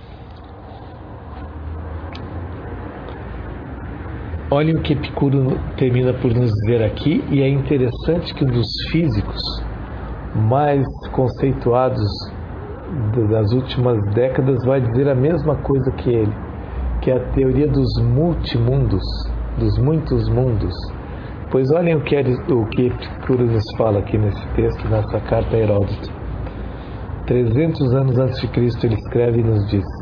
Olhem o que Epicuro termina por nos dizer aqui, e é interessante que um dos físicos mais conceituados das últimas décadas vai dizer a mesma coisa que ele, que é a teoria dos multimundos, dos muitos mundos. Pois olhem o que, o que Epicuro nos fala aqui nesse texto, nessa carta a Heródoto. trezentos anos antes de Cristo ele escreve e nos diz: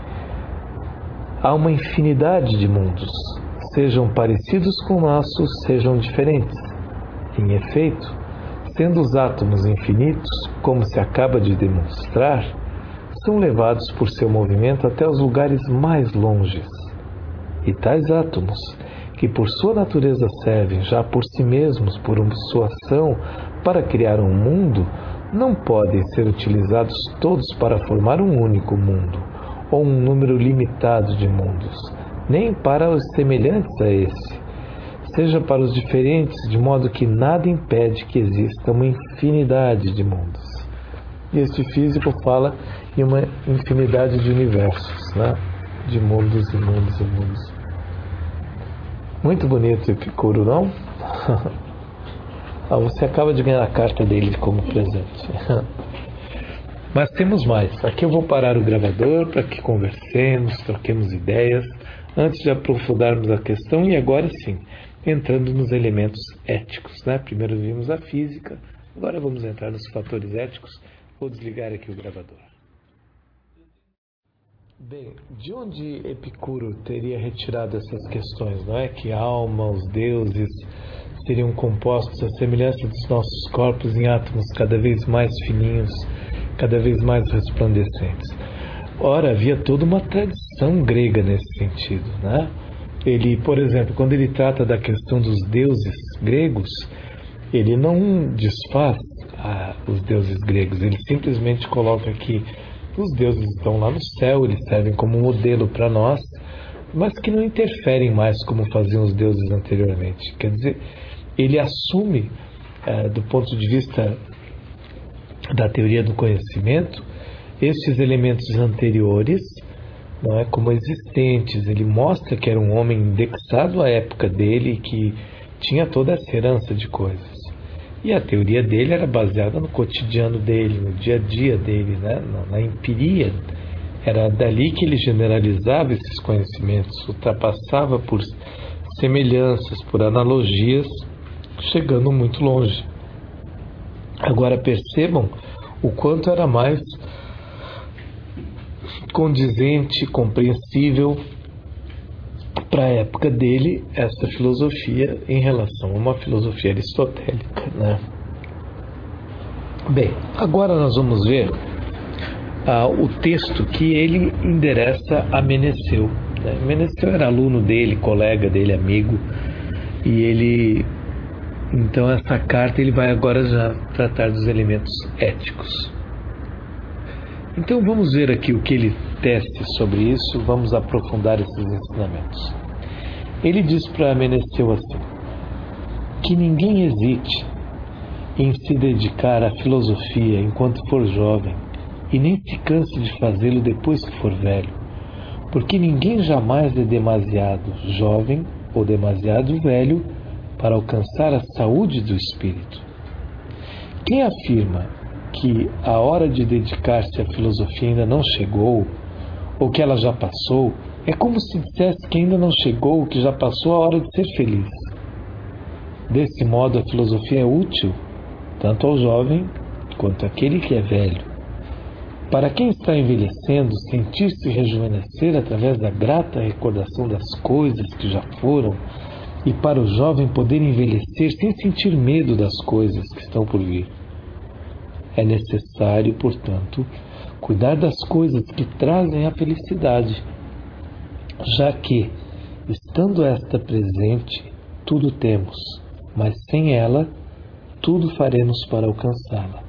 há uma infinidade de mundos, sejam parecidos com o nosso, sejam diferentes. Em efeito, sendo os átomos infinitos, como se acaba de demonstrar, são levados por seu movimento até os lugares mais longes. E tais átomos, que por sua natureza servem já por si mesmos, por sua ação, para criar um mundo, não podem ser utilizados todos para formar um único mundo, ou um número limitado de mundos, nem para os semelhantes a esse, seja para os diferentes, de modo que nada impede que exista uma infinidade de mundos. E este físico fala em uma infinidade de universos, né? De mundos e mundos e mundos. Muito bonito Epicuro, não? Ah, você acaba de ganhar a carta dele como presente. Mas temos mais. Aqui eu vou parar o gravador para que conversemos, troquemos ideias, antes de aprofundarmos a questão, e agora sim, entrando nos elementos éticos, né? Primeiro vimos a física, agora vamos entrar nos fatores éticos. Vou desligar aqui o gravador. Bem, de onde Epicuro teria retirado essas questões, não é? Que a alma, os deuses seriam compostos à semelhança dos nossos corpos em átomos cada vez mais fininhos, cada vez mais resplandecentes. Ora, havia toda uma tradição grega nesse sentido, né? Ele, por exemplo, quando ele trata da questão dos deuses gregos, ele não desfaz ah, os deuses gregos, ele simplesmente coloca que os deuses estão lá no céu, eles servem como modelo para nós, mas que não interferem mais como faziam os deuses anteriormente. Quer dizer, ele assume, ah, do ponto de vista da teoria do conhecimento, estes elementos anteriores, não é, como existentes. Ele mostra que era um homem indexado à época dele, que tinha toda essa herança de coisas. E a teoria dele era baseada no cotidiano dele, no dia a dia dele, né, na, na empiria. Era dali que ele generalizava esses conhecimentos, ultrapassava por semelhanças, por analogias, chegando muito longe. Agora percebam o quanto era mais condizente, compreensível para a época dele essa filosofia em relação a uma filosofia aristotélica, né? Bem, agora nós vamos ver ah, o texto que ele endereça a Meneceu, né? Meneceu era aluno dele, colega dele, amigo, e ele, então essa carta ele vai agora já tratar dos elementos éticos. Então vamos ver aqui o que ele tece sobre isso, vamos aprofundar esses ensinamentos. Ele diz para Meneceu assim: que ninguém hesite em se dedicar à filosofia enquanto for jovem, e nem se canse de fazê-lo depois que for velho, porque ninguém jamais é demasiado jovem ou demasiado velho para alcançar a saúde do espírito. Quem afirma que a hora de dedicar-se à filosofia ainda não chegou, ou que ela já passou, é como se dissesse que ainda não chegou, que já passou a hora de ser feliz. Desse modo, a filosofia é útil, tanto ao jovem quanto àquele que é velho. Para quem está envelhecendo, sentir-se rejuvenescer através da grata recordação das coisas que já foram, e para o jovem poder envelhecer sem sentir medo das coisas que estão por vir. É necessário, portanto, cuidar das coisas que trazem a felicidade, já que, estando esta presente, tudo temos, mas sem ela, tudo faremos para alcançá-la.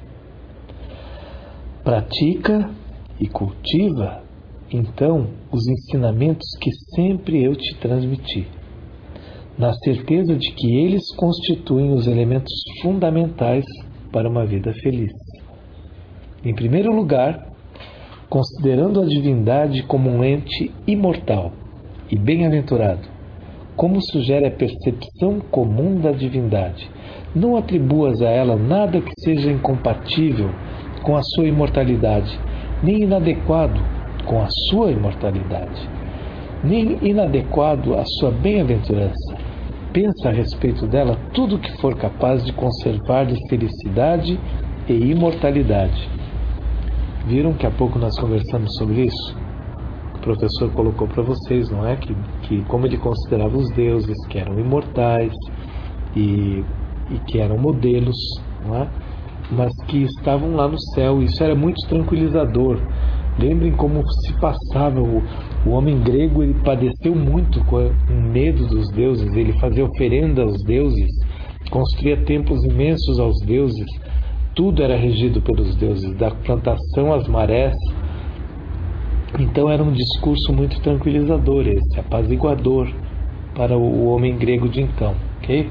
Pratica e cultiva, então, os ensinamentos que sempre eu te transmiti, na certeza de que eles constituem os elementos fundamentais para uma vida feliz. Em primeiro lugar, considerando a divindade como um ente imortal e bem-aventurado, como sugere a percepção comum da divindade, não atribuas a ela nada que seja incompatível com a sua imortalidade, nem inadequado com a sua imortalidade, nem inadequado à sua bem-aventurança. Pensa a respeito dela tudo o que for capaz de conservar-lhe felicidade e imortalidade. Viram que há pouco nós conversamos sobre isso? O professor colocou para vocês, não é? Que, que como ele considerava os deuses que eram imortais e, e que eram modelos, não é? Mas que estavam lá no céu. Isso era muito tranquilizador. Lembrem como se passava. O, o homem grego, ele padeceu muito com o medo dos deuses. Ele fazia oferenda aos deuses, construía templos imensos aos deuses. Tudo era regido pelos deuses, da plantação às marés. Então era um discurso muito tranquilizador esse, apaziguador para o homem grego de então, ok?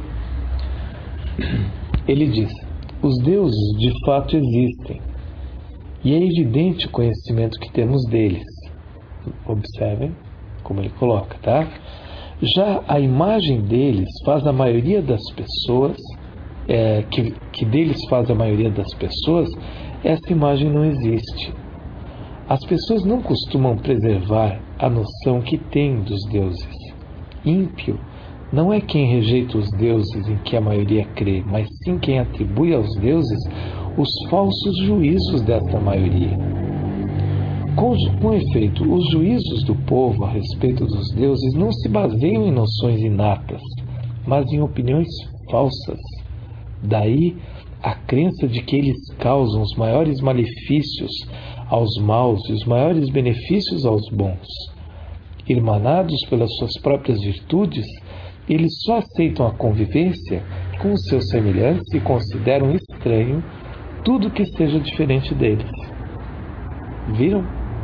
Ele diz: os deuses de fato existem, e é evidente o conhecimento que temos deles. Observem como ele coloca, tá? Já a imagem deles faz a maioria das pessoas, é, que, que deles faz a maioria das pessoas, essa imagem não existe. As pessoas não costumam preservar a noção que têm dos deuses. Ímpio não é quem rejeita os deuses em que a maioria crê, mas sim quem atribui aos deuses os falsos juízos desta maioria. Com, com efeito, os juízos do povo a respeito dos deuses não se baseiam em noções inatas, mas em opiniões falsas. Daí a crença de que eles causam os maiores malefícios aos maus e os maiores benefícios aos bons. Irmanados pelas suas próprias virtudes, eles só aceitam a convivência com os seus semelhantes e consideram estranho tudo que seja diferente deles. Viram?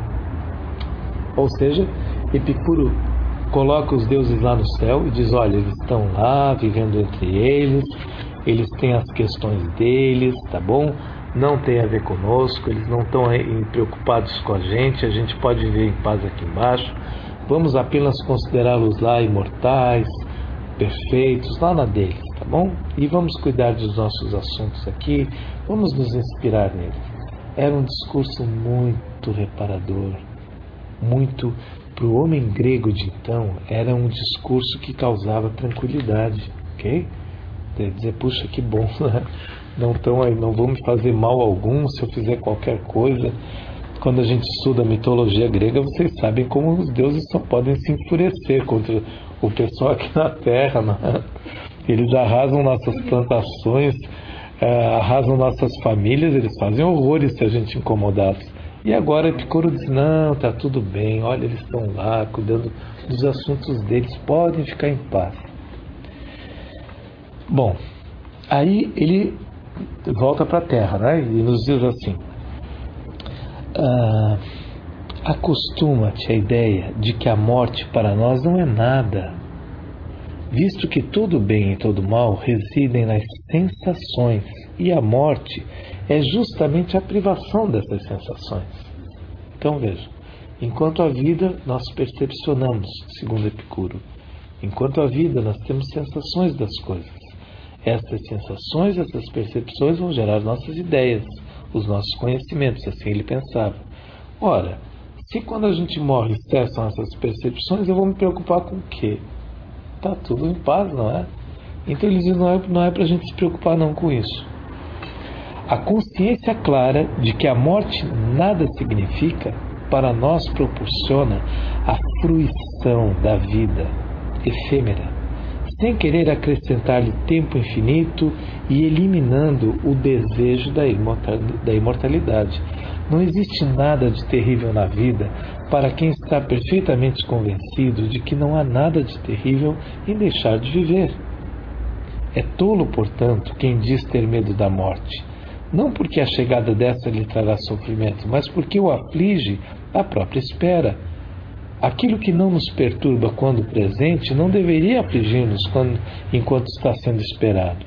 Ou seja, Epicuro coloca os deuses lá no céu e diz: olha, eles estão lá vivendo entre eles, eles têm as questões deles, tá bom? Não tem a ver conosco, eles não estão preocupados com a gente, a gente pode viver em paz aqui embaixo. Vamos apenas considerá-los lá imortais, perfeitos, lá na deles, tá bom? E vamos cuidar dos nossos assuntos aqui, vamos nos inspirar neles. Era um discurso muito reparador, muito, para o homem grego de então, era um discurso que causava tranquilidade, ok? Quer dizer, puxa, que bom, né? Não estão aí, não vão me fazer mal algum se eu fizer qualquer coisa. Quando a gente estuda a mitologia grega, vocês sabem como os deuses só podem se enfurecer contra o pessoal aqui na Terra, né? Eles arrasam nossas plantações, eh, arrasam nossas famílias, eles fazem horrores se a gente incomodasse. E agora Epicuro diz: não, tá tudo bem, olha, eles estão lá cuidando dos assuntos deles, podem ficar em paz. Bom, aí ele volta para a Terra, né? E nos diz assim: ah, acostuma-te à ideia de que a morte para nós não é nada, visto que todo bem e todo mal residem nas sensações, e a morte é justamente a privação dessas sensações. Então veja, enquanto a vida nós percepcionamos, segundo Epicuro, enquanto a vida nós temos sensações das coisas. Essas sensações, essas percepções vão gerar nossas ideias, os nossos conhecimentos, assim ele pensava. Ora, Se quando a gente morre cessam essas percepções, eu vou me preocupar com o quê? Tá tudo em paz, não é? Então ele diz, não é, não é para a gente se preocupar não com isso. A consciência clara de que a morte nada significa, para nós proporciona a fruição da vida efêmera, sem querer acrescentar-lhe tempo infinito e eliminando o desejo da imortalidade. Não existe nada de terrível na vida para quem está perfeitamente convencido de que não há nada de terrível em deixar de viver. É tolo, portanto, quem diz ter medo da morte, não porque a chegada dessa lhe trará sofrimento, mas porque o aflige a própria espera. Aquilo que não nos perturba quando presente não deveria afligir-nos quando, enquanto está sendo esperado.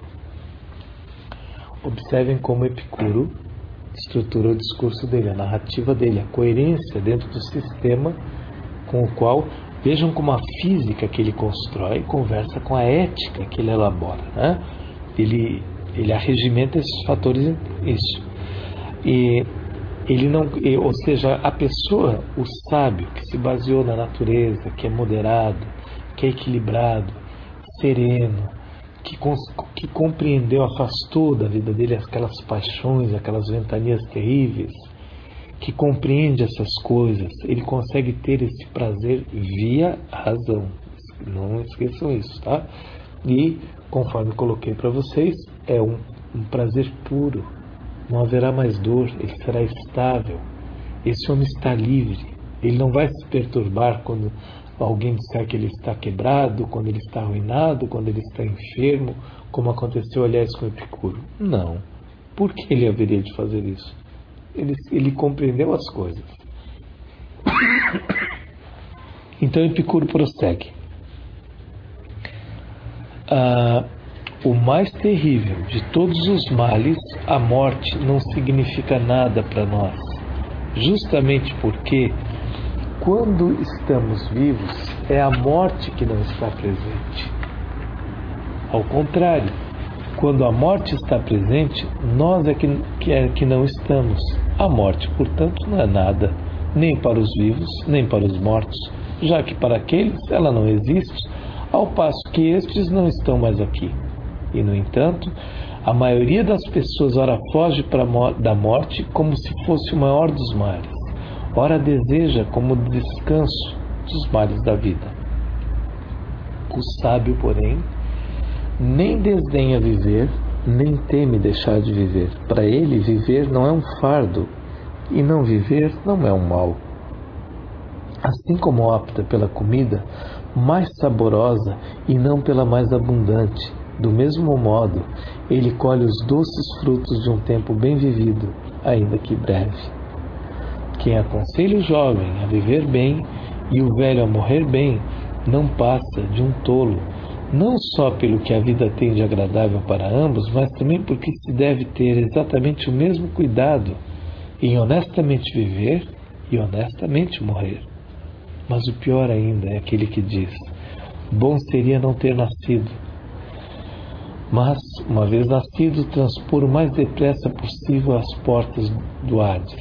Observem como Epicuro estrutura o discurso dele, a narrativa dele, a coerência dentro do sistema com o qual, vejam como a física que ele constrói conversa com a ética que ele elabora, né? Ele, ele arregimenta esses fatores, isso. E ele não, ou seja, a pessoa, o sábio que se baseou na natureza, que é moderado, que é equilibrado, sereno, que, que compreendeu, afastou da vida dele aquelas paixões, aquelas ventanias terríveis, que compreende essas coisas, ele consegue ter esse prazer via razão. Não esqueçam isso, tá? E, conforme coloquei para vocês, é um, um prazer puro. Não haverá mais dor, ele será estável. Esse homem está livre. Ele não vai se perturbar quando alguém disser que ele está quebrado, quando ele está arruinado, quando ele está enfermo, como aconteceu, aliás, com Epicuro. Não. Por que ele haveria de fazer isso? Ele, ele compreendeu as coisas. Então Epicuro prossegue. Ah, o mais terrível de todos os males, a morte, não significa nada para nós. Justamente porque, quando estamos vivos, é a morte que não está presente. Ao contrário, quando a morte está presente, nós é que, que, é que não estamos. A morte, portanto, não é nada, nem para os vivos, nem para os mortos, já que para aqueles ela não existe, ao passo que estes não estão mais aqui. E, no entanto, a maioria das pessoas ora foge para da morte como se fosse o maior dos males, ora deseja como descanso dos males da vida. O sábio, porém, nem desdenha viver, nem teme deixar de viver. Para ele, viver não é um fardo, e não viver não é um mal. Assim como opta pela comida mais saborosa e não pela mais abundante, do mesmo modo, ele colhe os doces frutos de um tempo bem vivido, ainda que breve. Quem aconselha o jovem a viver bem e o velho a morrer bem, não passa de um tolo, não só pelo que a vida tem de agradável para ambos, mas também porque se deve ter exatamente o mesmo cuidado em honestamente viver e honestamente morrer. Mas o pior ainda é aquele que diz: bom seria não ter nascido, mas, uma vez nascido, transpor o mais depressa possível as portas do Hades.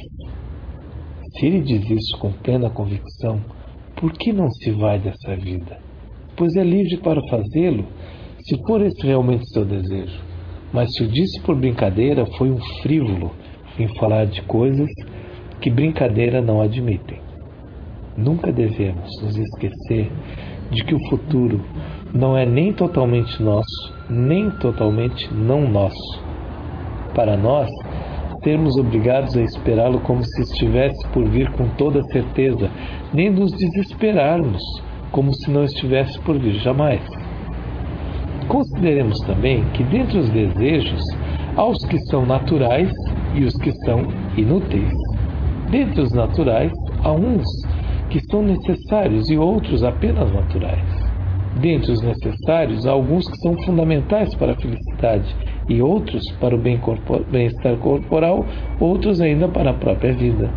Se ele diz isso com plena convicção, por que não se vai dessa vida? Pois é livre para fazê-lo, se for esse realmente seu desejo. Mas se o disse por brincadeira, foi um frívolo em falar de coisas que brincadeira não admitem. Nunca devemos nos esquecer de que o futuro não é nem totalmente nosso, nem totalmente não nosso. Para nós, sermos obrigados a esperá-lo como se estivesse por vir com toda certeza, nem nos desesperarmos como se não estivesse por vir jamais. Consideremos também que dentre os desejos há os que são naturais e os que são inúteis. Dentre os naturais há uns que são necessários e outros apenas naturais. Dentre os necessários há alguns que são fundamentais para a felicidade e outros para o bem-estar corporal, outros ainda para a própria vida.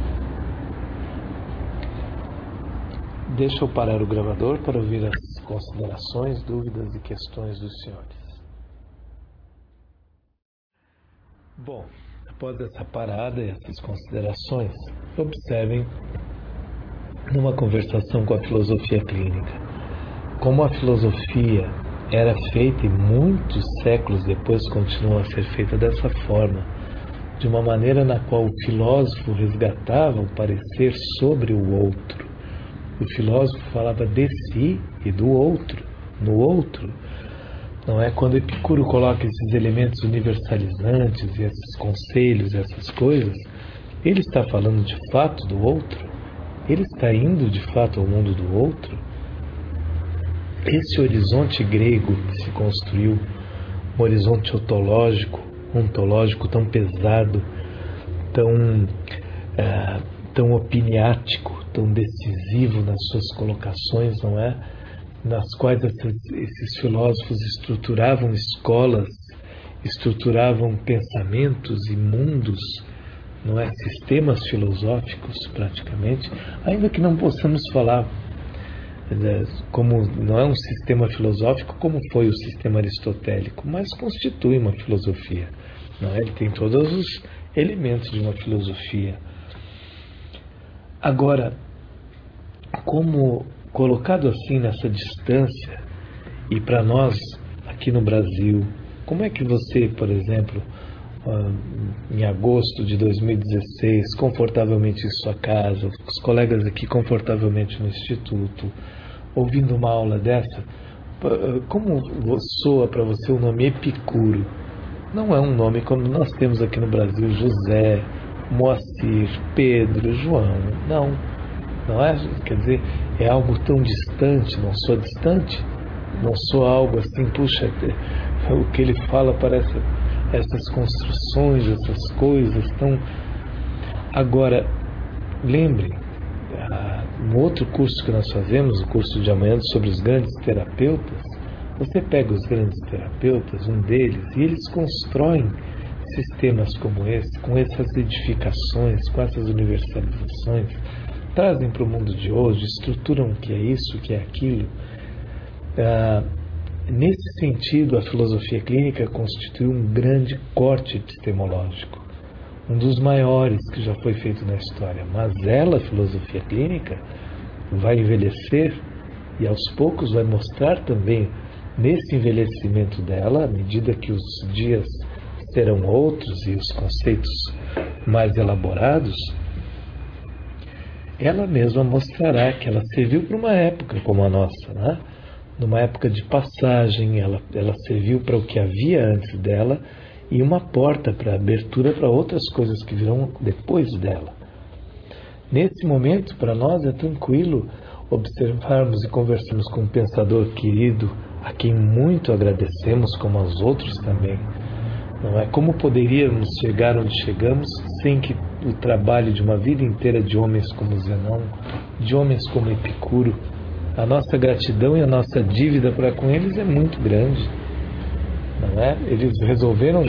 Deixa eu parar o gravador para ouvir as considerações, dúvidas e questões dos senhores. Bom, após essa parada e essas considerações, observem numa conversação com a filosofia clínica. Como a filosofia era feita e muitos séculos depois continua a ser feita dessa forma, de uma maneira na qual o filósofo resgatava o parecer sobre o outro. O filósofo falava de si e do outro, no outro. Não é? Quando Epicuro coloca esses elementos universalizantes e esses conselhos, essas coisas, ele está falando de fato do outro? Ele está indo de fato ao mundo do outro? Esse horizonte grego que se construiu, um horizonte ontológico, ontológico tão pesado, tão, é, tão opiniático, tão decisivo nas suas colocações, não é? Nas quais esses, esses filósofos estruturavam escolas, estruturavam pensamentos e mundos, não é? Sistemas filosóficos, praticamente, ainda que não possamos falar como não é um sistema filosófico como foi o sistema aristotélico, mas constitui uma filosofia, não é? Ele tem todos os elementos de uma filosofia. Agora, como colocado assim nessa distância, e para nós aqui no Brasil, como é que você, por exemplo, em agosto de dois mil e dezesseis, confortavelmente em sua casa, os colegas aqui confortavelmente no instituto, ouvindo uma aula dessa, como soa para você o nome Epicuro? Não é um nome como nós temos aqui no Brasil, José, Moacir, Pedro, João. Não, não é, quer dizer, é algo tão distante, não soa distante, não soa algo assim, puxa, o que ele fala parece essas construções, essas coisas tão... Agora, lembre, no outro curso que nós fazemos, o curso de amanhã sobre os grandes terapeutas, você pega os grandes terapeutas, um deles, e eles constroem sistemas como esse, com essas edificações, com essas universalizações, trazem para o mundo de hoje, estruturam o que é isso, o que é aquilo. Ah, nesse sentido, a filosofia clínica constitui um grande corte epistemológico, um dos maiores que já foi feito na história. Mas ela, a filosofia clínica, vai envelhecer e aos poucos vai mostrar também, nesse envelhecimento dela, à medida que os dias serão outros e os conceitos mais elaborados, ela mesma mostrará que ela serviu para uma época como a nossa, né? Numa época de passagem, ela, ela serviu para o que havia antes dela e uma porta para abertura para outras coisas que virão depois dela. Nesse momento, para nós é tranquilo observarmos e conversarmos com um pensador querido, a quem muito agradecemos, como aos outros também. Não é? Como poderíamos chegar onde chegamos sem que o trabalho de uma vida inteira de homens como Zenão, de homens como Epicuro, a nossa gratidão e a nossa dívida para com eles é muito grande. Não é? Eles resolveram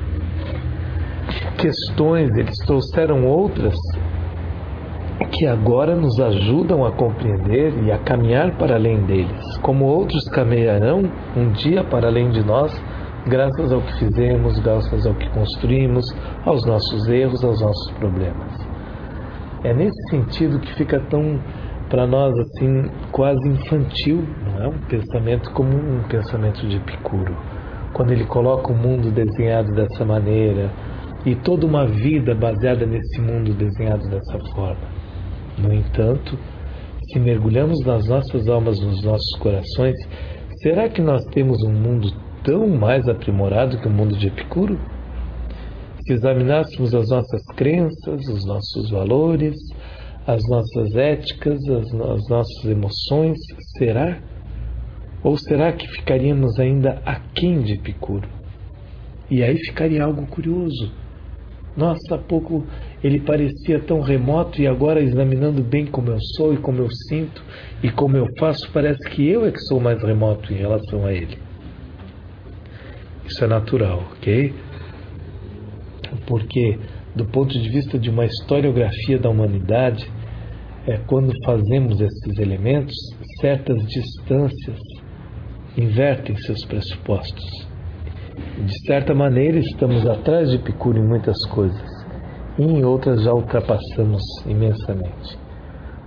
questões, eles trouxeram outras que agora nos ajudam a compreender e a caminhar para além deles, como outros caminharão um dia para além de nós, graças ao que fizemos, graças ao que construímos, aos nossos erros, aos nossos problemas. É nesse sentido que fica tão, para nós, assim, quase infantil, não é? Um pensamento como um pensamento de Epicuro, quando ele coloca o mundo desenhado dessa maneira e toda uma vida baseada nesse mundo desenhado dessa forma. No entanto, se mergulhamos nas nossas almas, nos nossos corações, será que nós temos um mundo tão mais aprimorado que o mundo de Epicuro? Se examinássemos as nossas crenças, os nossos valores, as nossas éticas, as, as nossas emoções, será? Ou será que ficaríamos ainda aquém de Epicuro? E aí ficaria algo curioso. Nossa, há pouco ele parecia tão remoto e agora, examinando bem como eu sou e como eu sinto e como eu faço, parece que eu é que sou mais remoto em relação a ele. Isso é natural, ok? Porque, do ponto de vista de uma historiografia da humanidade, é, quando fazemos esses elementos, certas distâncias invertem seus pressupostos. De certa maneira, estamos atrás de Epicuro em muitas coisas, e em outras já ultrapassamos imensamente.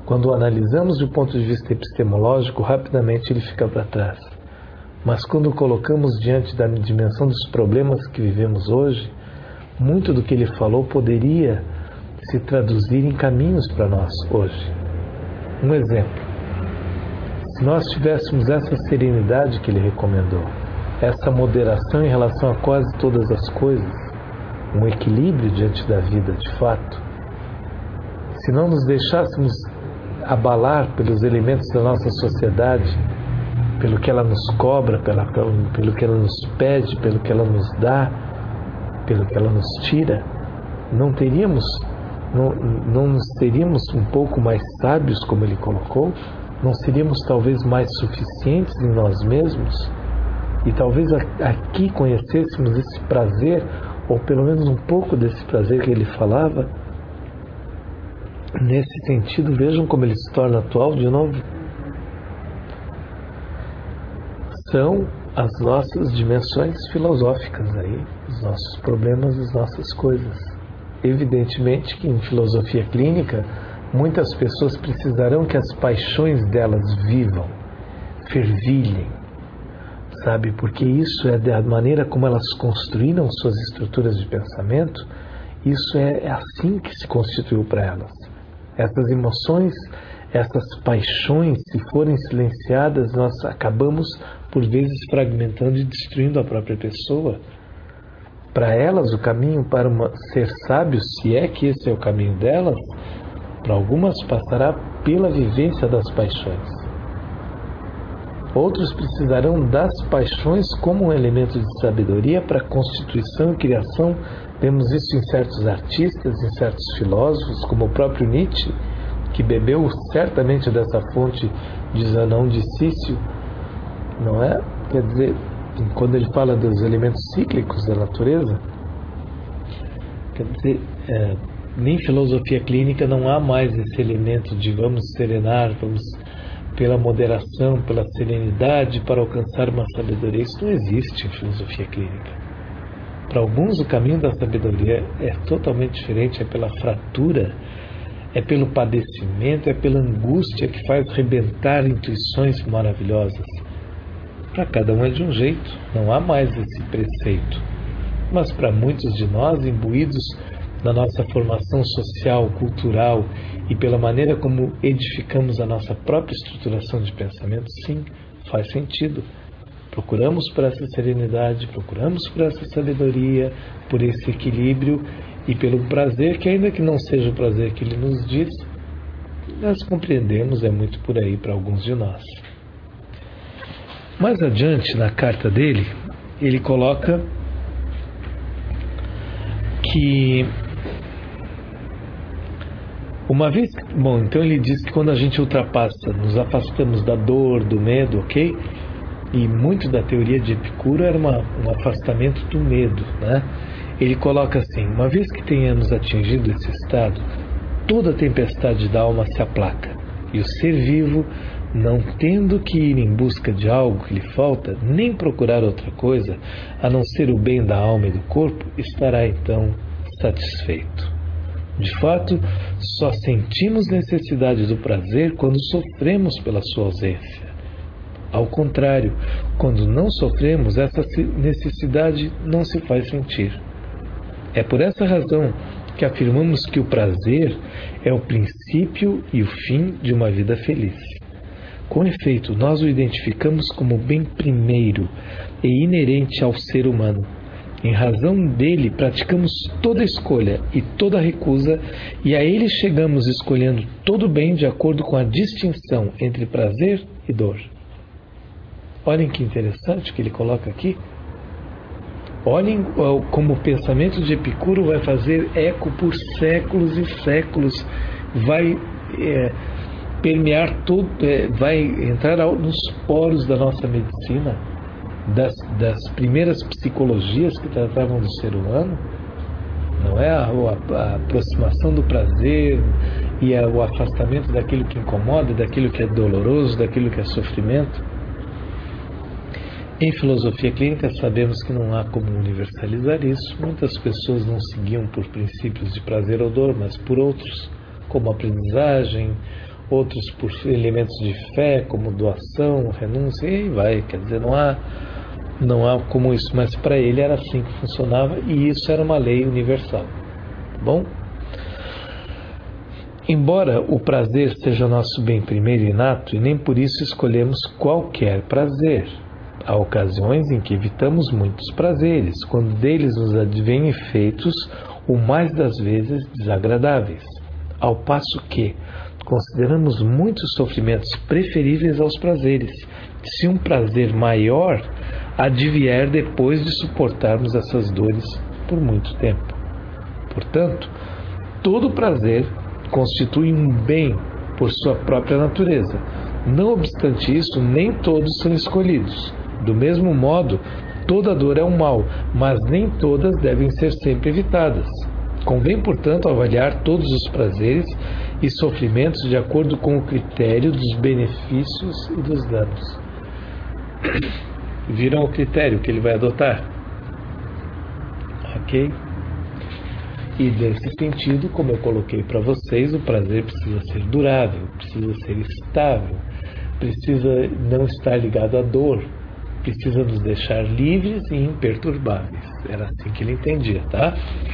Quando o analisamos do ponto de vista epistemológico, rapidamente ele fica para trás. Mas quando o colocamos diante da dimensão dos problemas que vivemos hoje, muito do que ele falou poderia se traduzir em caminhos para nós hoje. Um exemplo: se nós tivéssemos essa serenidade que ele recomendou, essa moderação em relação a quase todas as coisas, um equilíbrio diante da vida de fato, se não nos deixássemos abalar pelos elementos da nossa sociedade, pelo que ela nos cobra, pela, pelo que ela nos pede, pelo que ela nos dá, pelo que ela nos tira, não teríamos, não, não nos seríamos um pouco mais sábios, como ele colocou? Não seríamos talvez mais suficientes em nós mesmos? E talvez aqui conhecêssemos esse prazer, ou pelo menos um pouco desse prazer que ele falava. Nesse sentido, vejam como ele se torna atual de novo. São as nossas dimensões filosóficas aí, os nossos problemas, as nossas coisas. Evidentemente que em filosofia clínica, muitas pessoas precisarão que as paixões delas vivam, fervilhem, sabe? Porque isso é da maneira como elas construíram suas estruturas de pensamento, isso é, é assim que se constituiu para elas. Essas emoções, essas paixões, se forem silenciadas, nós acabamos, por vezes, fragmentando e destruindo a própria pessoa. Para elas, o caminho para uma, ser sábio, se é que esse é o caminho delas, para algumas passará pela vivência das paixões. Outros precisarão das paixões como um elemento de sabedoria para a constituição e criação. Temos isso em certos artistas, em certos filósofos, como o próprio Nietzsche, que bebeu certamente dessa fonte de Zanão de Cício, não é? Quer dizer, quando ele fala dos elementos cíclicos da natureza, quer dizer, é, nem filosofia clínica não há mais esse elemento de vamos serenar, vamos pela moderação, pela serenidade para alcançar uma sabedoria. Isso não existe em filosofia clínica. Para alguns o caminho da sabedoria é totalmente diferente, é pela fratura, é pelo padecimento, é pela angústia que faz rebentar intuições maravilhosas. Para cada um é de um jeito, não há mais esse preceito. Mas para muitos de nós, imbuídos na nossa formação social, cultural e pela maneira como edificamos a nossa própria estruturação de pensamento, sim, faz sentido. Procuramos por essa serenidade, procuramos por essa sabedoria, por esse equilíbrio e pelo prazer, que ainda que não seja o prazer que ele nos diz, nós compreendemos, é muito por aí para alguns de nós. Mais adiante, na carta dele, ele coloca que uma vez, bom, então ele diz que quando a gente ultrapassa, nos afastamos da dor, do medo, ok? E muito da teoria de Epicuro era uma, um afastamento do medo, né? Ele coloca assim: uma vez que tenhamos atingido esse estado, toda tempestade da alma se aplaca, e o ser vivo, não tendo que ir em busca de algo que lhe falta, nem procurar outra coisa, a não ser o bem da alma e do corpo, estará então satisfeito. De fato, só sentimos necessidade do prazer quando sofremos pela sua ausência. Ao contrário, quando não sofremos, essa necessidade não se faz sentir. É por essa razão que afirmamos que o prazer é o princípio e o fim de uma vida feliz. Com efeito, nós o identificamos como bem primeiro e inerente ao ser humano. Em razão dele, praticamos toda escolha e toda recusa, e a ele chegamos escolhendo todo bem de acordo com a distinção entre prazer e dor. Olhem que interessante o que ele coloca aqui. Olhem como o pensamento de Epicuro vai fazer eco por séculos e séculos, vai é, permear todo, é, vai entrar nos poros da nossa medicina, das, das primeiras psicologias que tratavam do ser humano, não é? A, a, a aproximação do prazer e a, o afastamento daquilo que incomoda, daquilo que é doloroso, daquilo que é sofrimento. Em filosofia clínica sabemos que não há como universalizar isso. Muitas pessoas não seguiam por princípios de prazer ou dor, mas por outros, como aprendizagem, outros por elementos de fé, como doação, renúncia, e aí vai. Quer dizer, não há, não há como isso, mas para ele era assim que funcionava, e isso era uma lei universal. Bom? Embora o prazer seja nosso bem primeiro e inato, e nem por isso escolhemos qualquer prazer. Há ocasiões em que evitamos muitos prazeres, quando deles nos advêm efeitos, o mais das vezes, desagradáveis. Ao passo que consideramos muitos sofrimentos preferíveis aos prazeres, se um prazer maior advier depois de suportarmos essas dores por muito tempo. Portanto, todo prazer constitui um bem por sua própria natureza. Não obstante isso, nem todos são escolhidos. Do mesmo modo, toda dor é um mal, mas nem todas devem ser sempre evitadas. Convém, portanto, avaliar todos os prazeres e sofrimentos de acordo com o critério dos benefícios e dos danos. Viram o critério que ele vai adotar? Ok? E nesse sentido, como eu coloquei para vocês, o prazer precisa ser durável, precisa ser estável, precisa não estar ligado à dor, precisa nos deixar livres e imperturbáveis. Era assim que ele entendia, tá?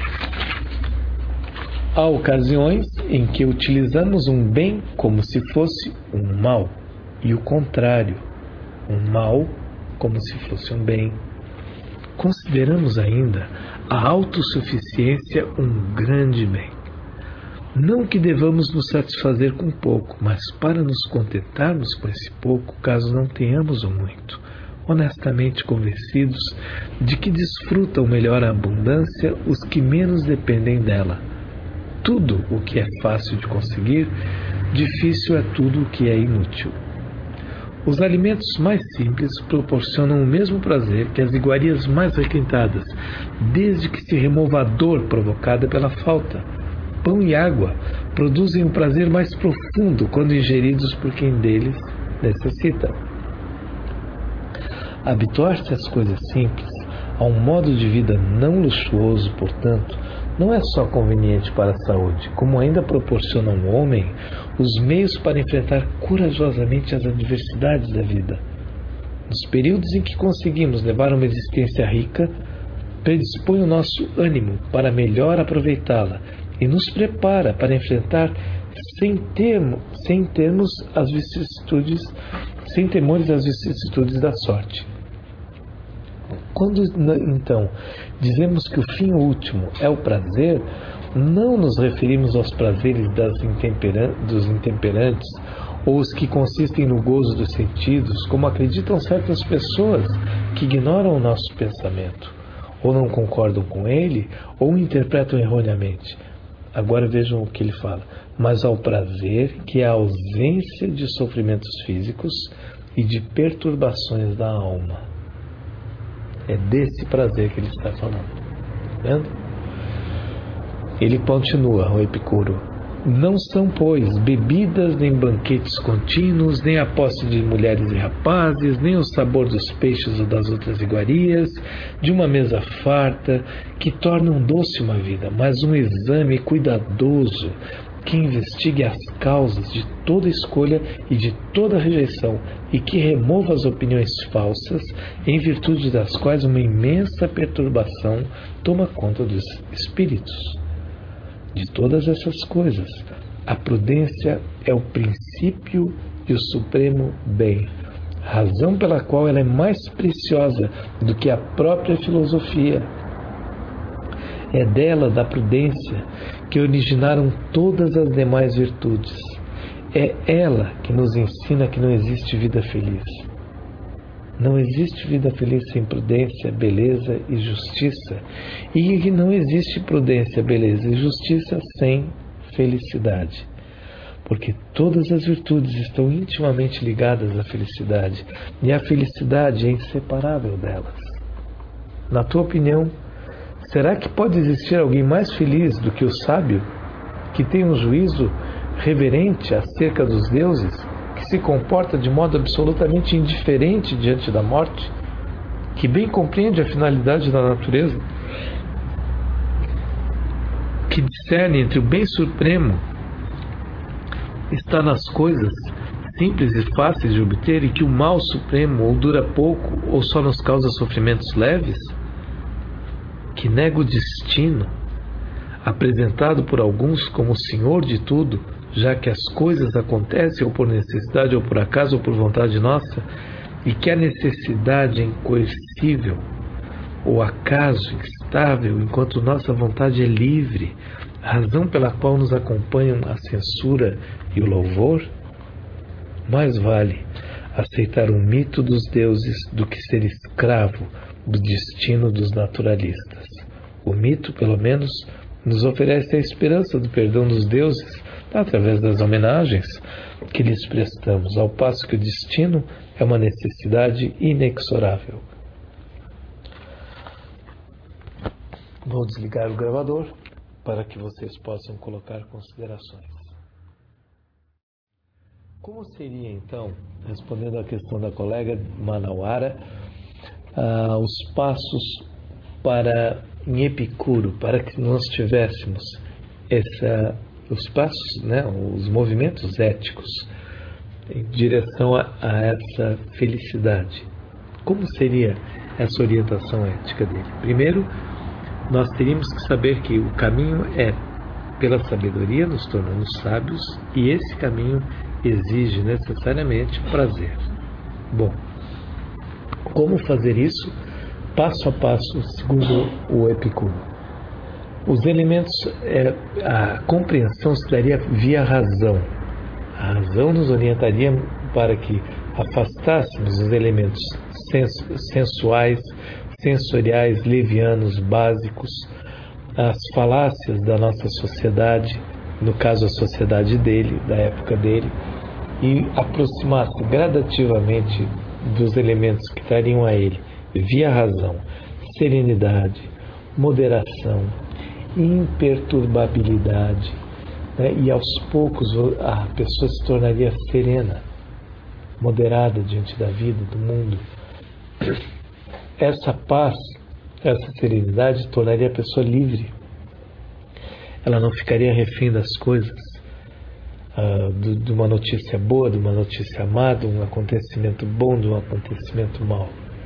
Há ocasiões em que utilizamos um bem como se fosse um mal, e o contrário, um mal como se fosse um bem. Consideramos ainda a autossuficiência um grande bem. Não que devamos nos satisfazer com pouco, mas para nos contentarmos com esse pouco, caso não tenhamos o muito, honestamente convencidos de que desfrutam melhor a abundância os que menos dependem dela. Tudo o que é fácil de conseguir, difícil é tudo o que é inútil. Os alimentos mais simples proporcionam o mesmo prazer que as iguarias mais requintadas, desde que se remova a dor provocada pela falta. Pão e água produzem um prazer mais profundo quando ingeridos por quem deles necessita. Habituar-se às coisas simples, a um modo de vida não luxuoso, portanto, não é só conveniente para a saúde, como ainda proporciona ao homem os meios para enfrentar corajosamente as adversidades da vida. Nos períodos em que conseguimos levar uma existência rica, predispõe o nosso ânimo para melhor aproveitá-la e nos prepara para enfrentar sem, termo, sem termos as vicissitudes, sem temores as vicissitudes da sorte. Quando, então, dizemos que o fim último é o prazer, não nos referimos aos prazeres das intemperan- dos intemperantes ou os que consistem no gozo dos sentidos, como acreditam certas pessoas que ignoram o nosso pensamento, ou não concordam com ele, ou o interpretam erroneamente. Agora vejam o que ele fala. Mas ao prazer, que é a ausência de sofrimentos físicos e de perturbações da alma. É desse prazer que ele está falando. Vendo? Ele continua, o Epicuro. Não são, pois, bebidas, nem banquetes contínuos, nem a posse de mulheres e rapazes, nem o sabor dos peixes ou das outras iguarias, de uma mesa farta, que tornam doce uma vida, mas um exame cuidadoso que investigue as causas de toda escolha e de toda rejeição e que remova as opiniões falsas, em virtude das quais uma imensa perturbação toma conta dos espíritos. De todas essas coisas, a prudência é o princípio e o supremo bem, razão pela qual ela é mais preciosa do que a própria filosofia. É dela, da prudência, que originaram todas as demais virtudes. É ela que nos ensina que não existe vida feliz. Não existe vida feliz sem prudência, beleza e justiça, e que não existe prudência, beleza e justiça sem felicidade. Porque todas as virtudes estão intimamente ligadas à felicidade, e a felicidade é inseparável delas. Na tua opinião, será que pode existir alguém mais feliz do que o sábio, que tem um juízo reverente acerca dos deuses, que se comporta de modo absolutamente indiferente diante da morte, que bem compreende a finalidade da natureza, que discerne entre o bem supremo está nas coisas simples e fáceis de obter, e que o mal supremo ou dura pouco ou só nos causa sofrimentos leves? Que nega o destino, apresentado por alguns como o Senhor de tudo, já que as coisas acontecem ou por necessidade ou por acaso ou por vontade nossa, e que a necessidade é incoercível, ou acaso instável, enquanto nossa vontade é livre, razão pela qual nos acompanham a censura e o louvor? Mais vale aceitar o mito dos deuses do que ser escravo do destino dos naturalistas. O mito, pelo menos, nos oferece a esperança do perdão dos deuses através das homenagens que lhes prestamos, ao passo que o destino é uma necessidade inexorável. Vou desligar o gravador para que vocês possam colocar considerações. Como seria, então, respondendo à questão da colega Manauara, ah, os passos para, em Epicuro, para que nós tivéssemos essa, os passos, né, os movimentos éticos em direção a, a essa felicidade? Como seria essa orientação ética dele? Primeiro, nós teríamos que saber que o caminho é pela sabedoria, nos tornamos sábios, e esse caminho exige necessariamente prazer. Bom, como fazer isso? Passo a passo, segundo o Epicuro. Os elementos, é, a compreensão se daria via razão. A razão nos orientaria para que afastássemos os elementos sensuais, sensoriais, levianos, básicos, as falácias da nossa sociedade, no caso a sociedade dele, da época dele, e aproximasse gradativamente dos elementos que trariam a ele, via razão, serenidade, moderação, imperturbabilidade, né? E aos poucos a pessoa se tornaria serena, moderada diante da vida, do mundo. Essa paz, essa serenidade tornaria a pessoa livre. Ela não ficaria refém das coisas, uh, de, de uma notícia boa, de uma notícia má, de um acontecimento bom, de um acontecimento mau.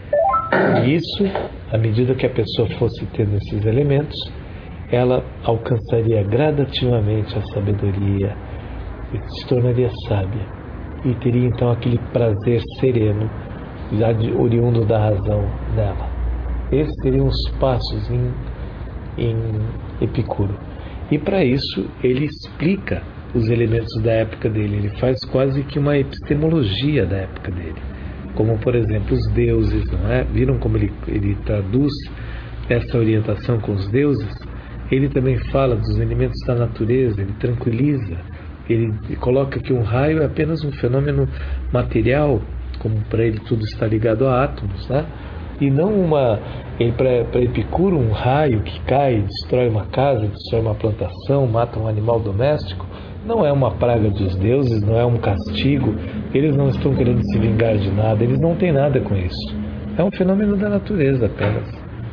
E isso, à medida que a pessoa fosse tendo esses elementos, ela alcançaria gradativamente a sabedoria e se tornaria sábia. E teria então aquele prazer sereno, já de, oriundo da razão dela. Esses seriam os passos em, em Epicuro. E para isso ele explica os elementos da época dele. Ele faz quase que uma epistemologia da época dele. Como, por exemplo, os deuses, não é? Viram como ele, ele traduz essa orientação com os deuses? Ele também fala dos elementos da natureza, ele tranquiliza. Ele coloca que um raio é apenas um fenômeno material, como para ele tudo está ligado a átomos, né? E não uma, para Epicuro, um raio que cai, destrói uma casa, destrói uma plantação, mata um animal doméstico, não é uma praga dos deuses, não é um castigo, eles não estão querendo se vingar de nada, eles não têm nada com isso. É um fenômeno da natureza apenas.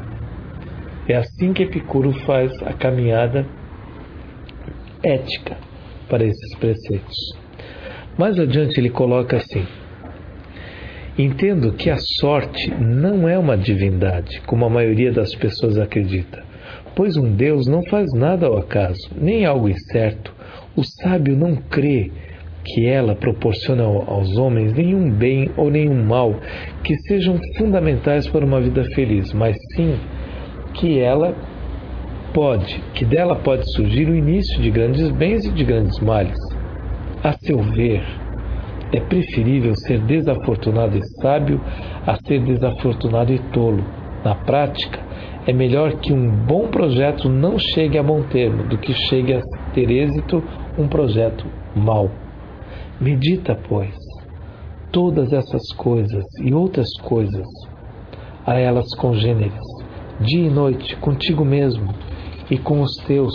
É assim que Epicuro faz a caminhada ética para esses preceitos. Mais adiante ele coloca assim: entendo que a sorte não é uma divindade, como a maioria das pessoas acredita, pois um Deus não faz nada ao acaso, nem algo incerto. O sábio não crê que ela proporciona aos homens nenhum bem ou nenhum mal que sejam fundamentais para uma vida feliz, mas sim que ela pode, que dela pode surgir o início de grandes bens e de grandes males. A seu ver, é preferível ser desafortunado e sábio a ser desafortunado e tolo. Na prática, é melhor que um bom projeto não chegue a bom termo do que chegue a ter êxito um projeto mau. Medita, pois, todas essas coisas e outras coisas, a elas congêneres, dia e noite, contigo mesmo e com os teus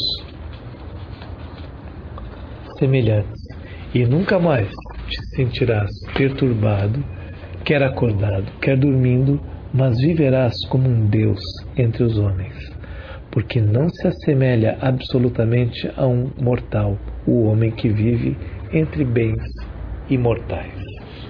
semelhantes, e nunca mais te sentirás perturbado, quer acordado, quer dormindo, mas viverás como um Deus entre os homens, porque não se assemelha absolutamente a um mortal, o homem que vive entre bens imortais.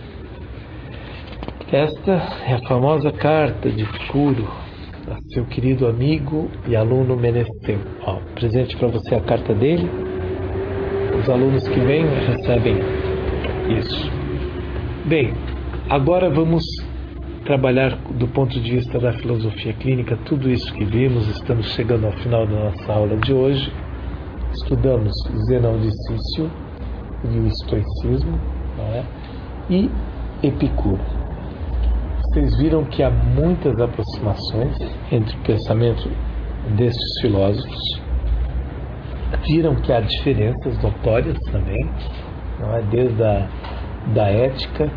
Esta é a famosa carta de Epicuro a seu querido amigo e aluno Menesteu. Ó, presente para você a carta dele. Os alunos que vêm recebem isso. Bem, agora vamos trabalhar do ponto de vista da filosofia clínica tudo isso que vimos. Estamos chegando ao final da nossa aula de hoje. Estudamos Zenão de Cício e o estoicismo, não é? E Epicuro. Vocês viram que há muitas aproximações entre o pensamento destes filósofos. Viram que há diferenças notórias também, não é? Desde a da ética,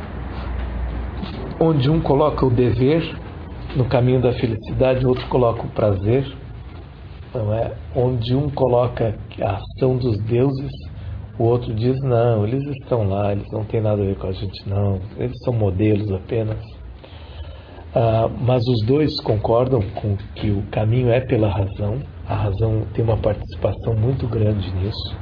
onde um coloca o dever no caminho da felicidade, o outro coloca o prazer, não é? Onde um coloca a ação dos deuses, o outro diz não, eles estão lá, eles não têm nada a ver com a gente não, eles são modelos apenas. Ah, mas os dois concordam com que o caminho é pela razão, a razão tem uma participação muito grande nisso.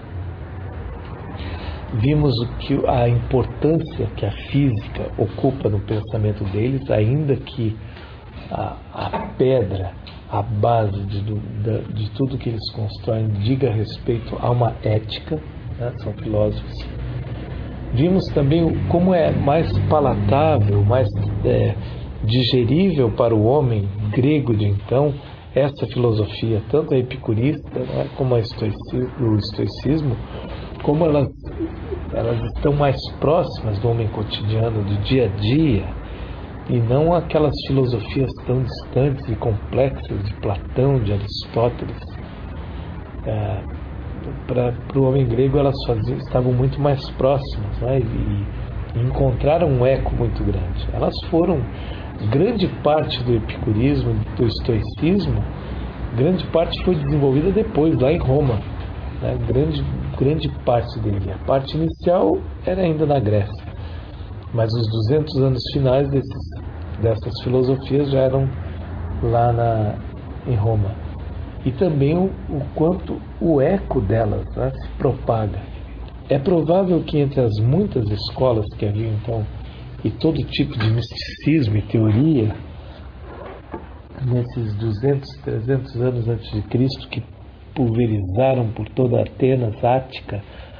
Vimos o que, a importância que a física ocupa no pensamento deles, ainda que a, a pedra, a base de, de, de tudo que eles constroem diga respeito a uma ética, né? São filósofos. Vimos também como é mais palatável, mais é, digerível para o homem grego de então essa filosofia, tanto a epicurista, né, como a estoicismo, o estoicismo, como elas, elas estão mais próximas do homem cotidiano, do dia a dia, e não aquelas filosofias tão distantes e complexas de Platão, de Aristóteles. É, para o homem grego elas faziam, estavam muito mais próximas, né, e, e encontraram um eco muito grande. Elas foram, grande parte do epicurismo, do estoicismo, grande parte foi desenvolvida depois, lá em Roma. Né, grande, grande parte dele. A parte inicial era ainda na Grécia, mas os duzentos anos finais desses, dessas filosofias já eram lá na, em Roma. E também o, o quanto o eco delas, né, se propaga. É provável que entre as muitas escolas que havia então, e todo tipo de misticismo e teoria, nesses duzentos, trezentos anos antes de Cristo, que pulverizaram por toda Atenas, Ática,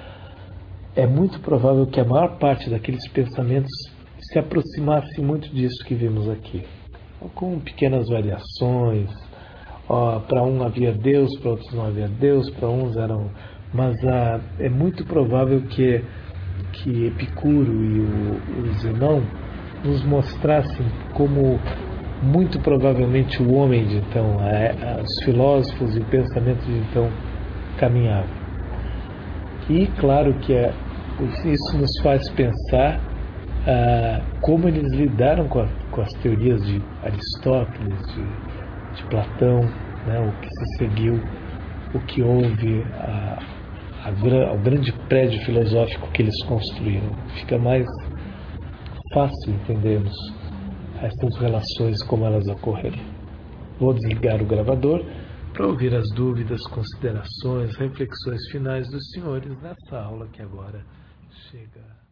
é muito provável que a maior parte daqueles pensamentos se aproximasse muito disso que vimos aqui, com pequenas variações. Para um havia Deus, para outros não havia Deus, para uns eram... Mas ah, é muito provável que, que Epicuro e o, o Zenão nos mostrassem como muito provavelmente o homem de então, a, a, os filósofos e o pensamento de então caminhavam. E claro que é, isso nos faz pensar ah, como eles lidaram com, a, com as teorias de Aristóteles, de, de Platão, né, o que se seguiu, o que houve, a, a, o grande prédio filosófico que eles construíram. Fica mais fácil entendermos essas relações, como elas ocorreram. Vou desligar o gravador para ouvir as dúvidas, considerações, reflexões finais dos senhores nessa aula que agora chega.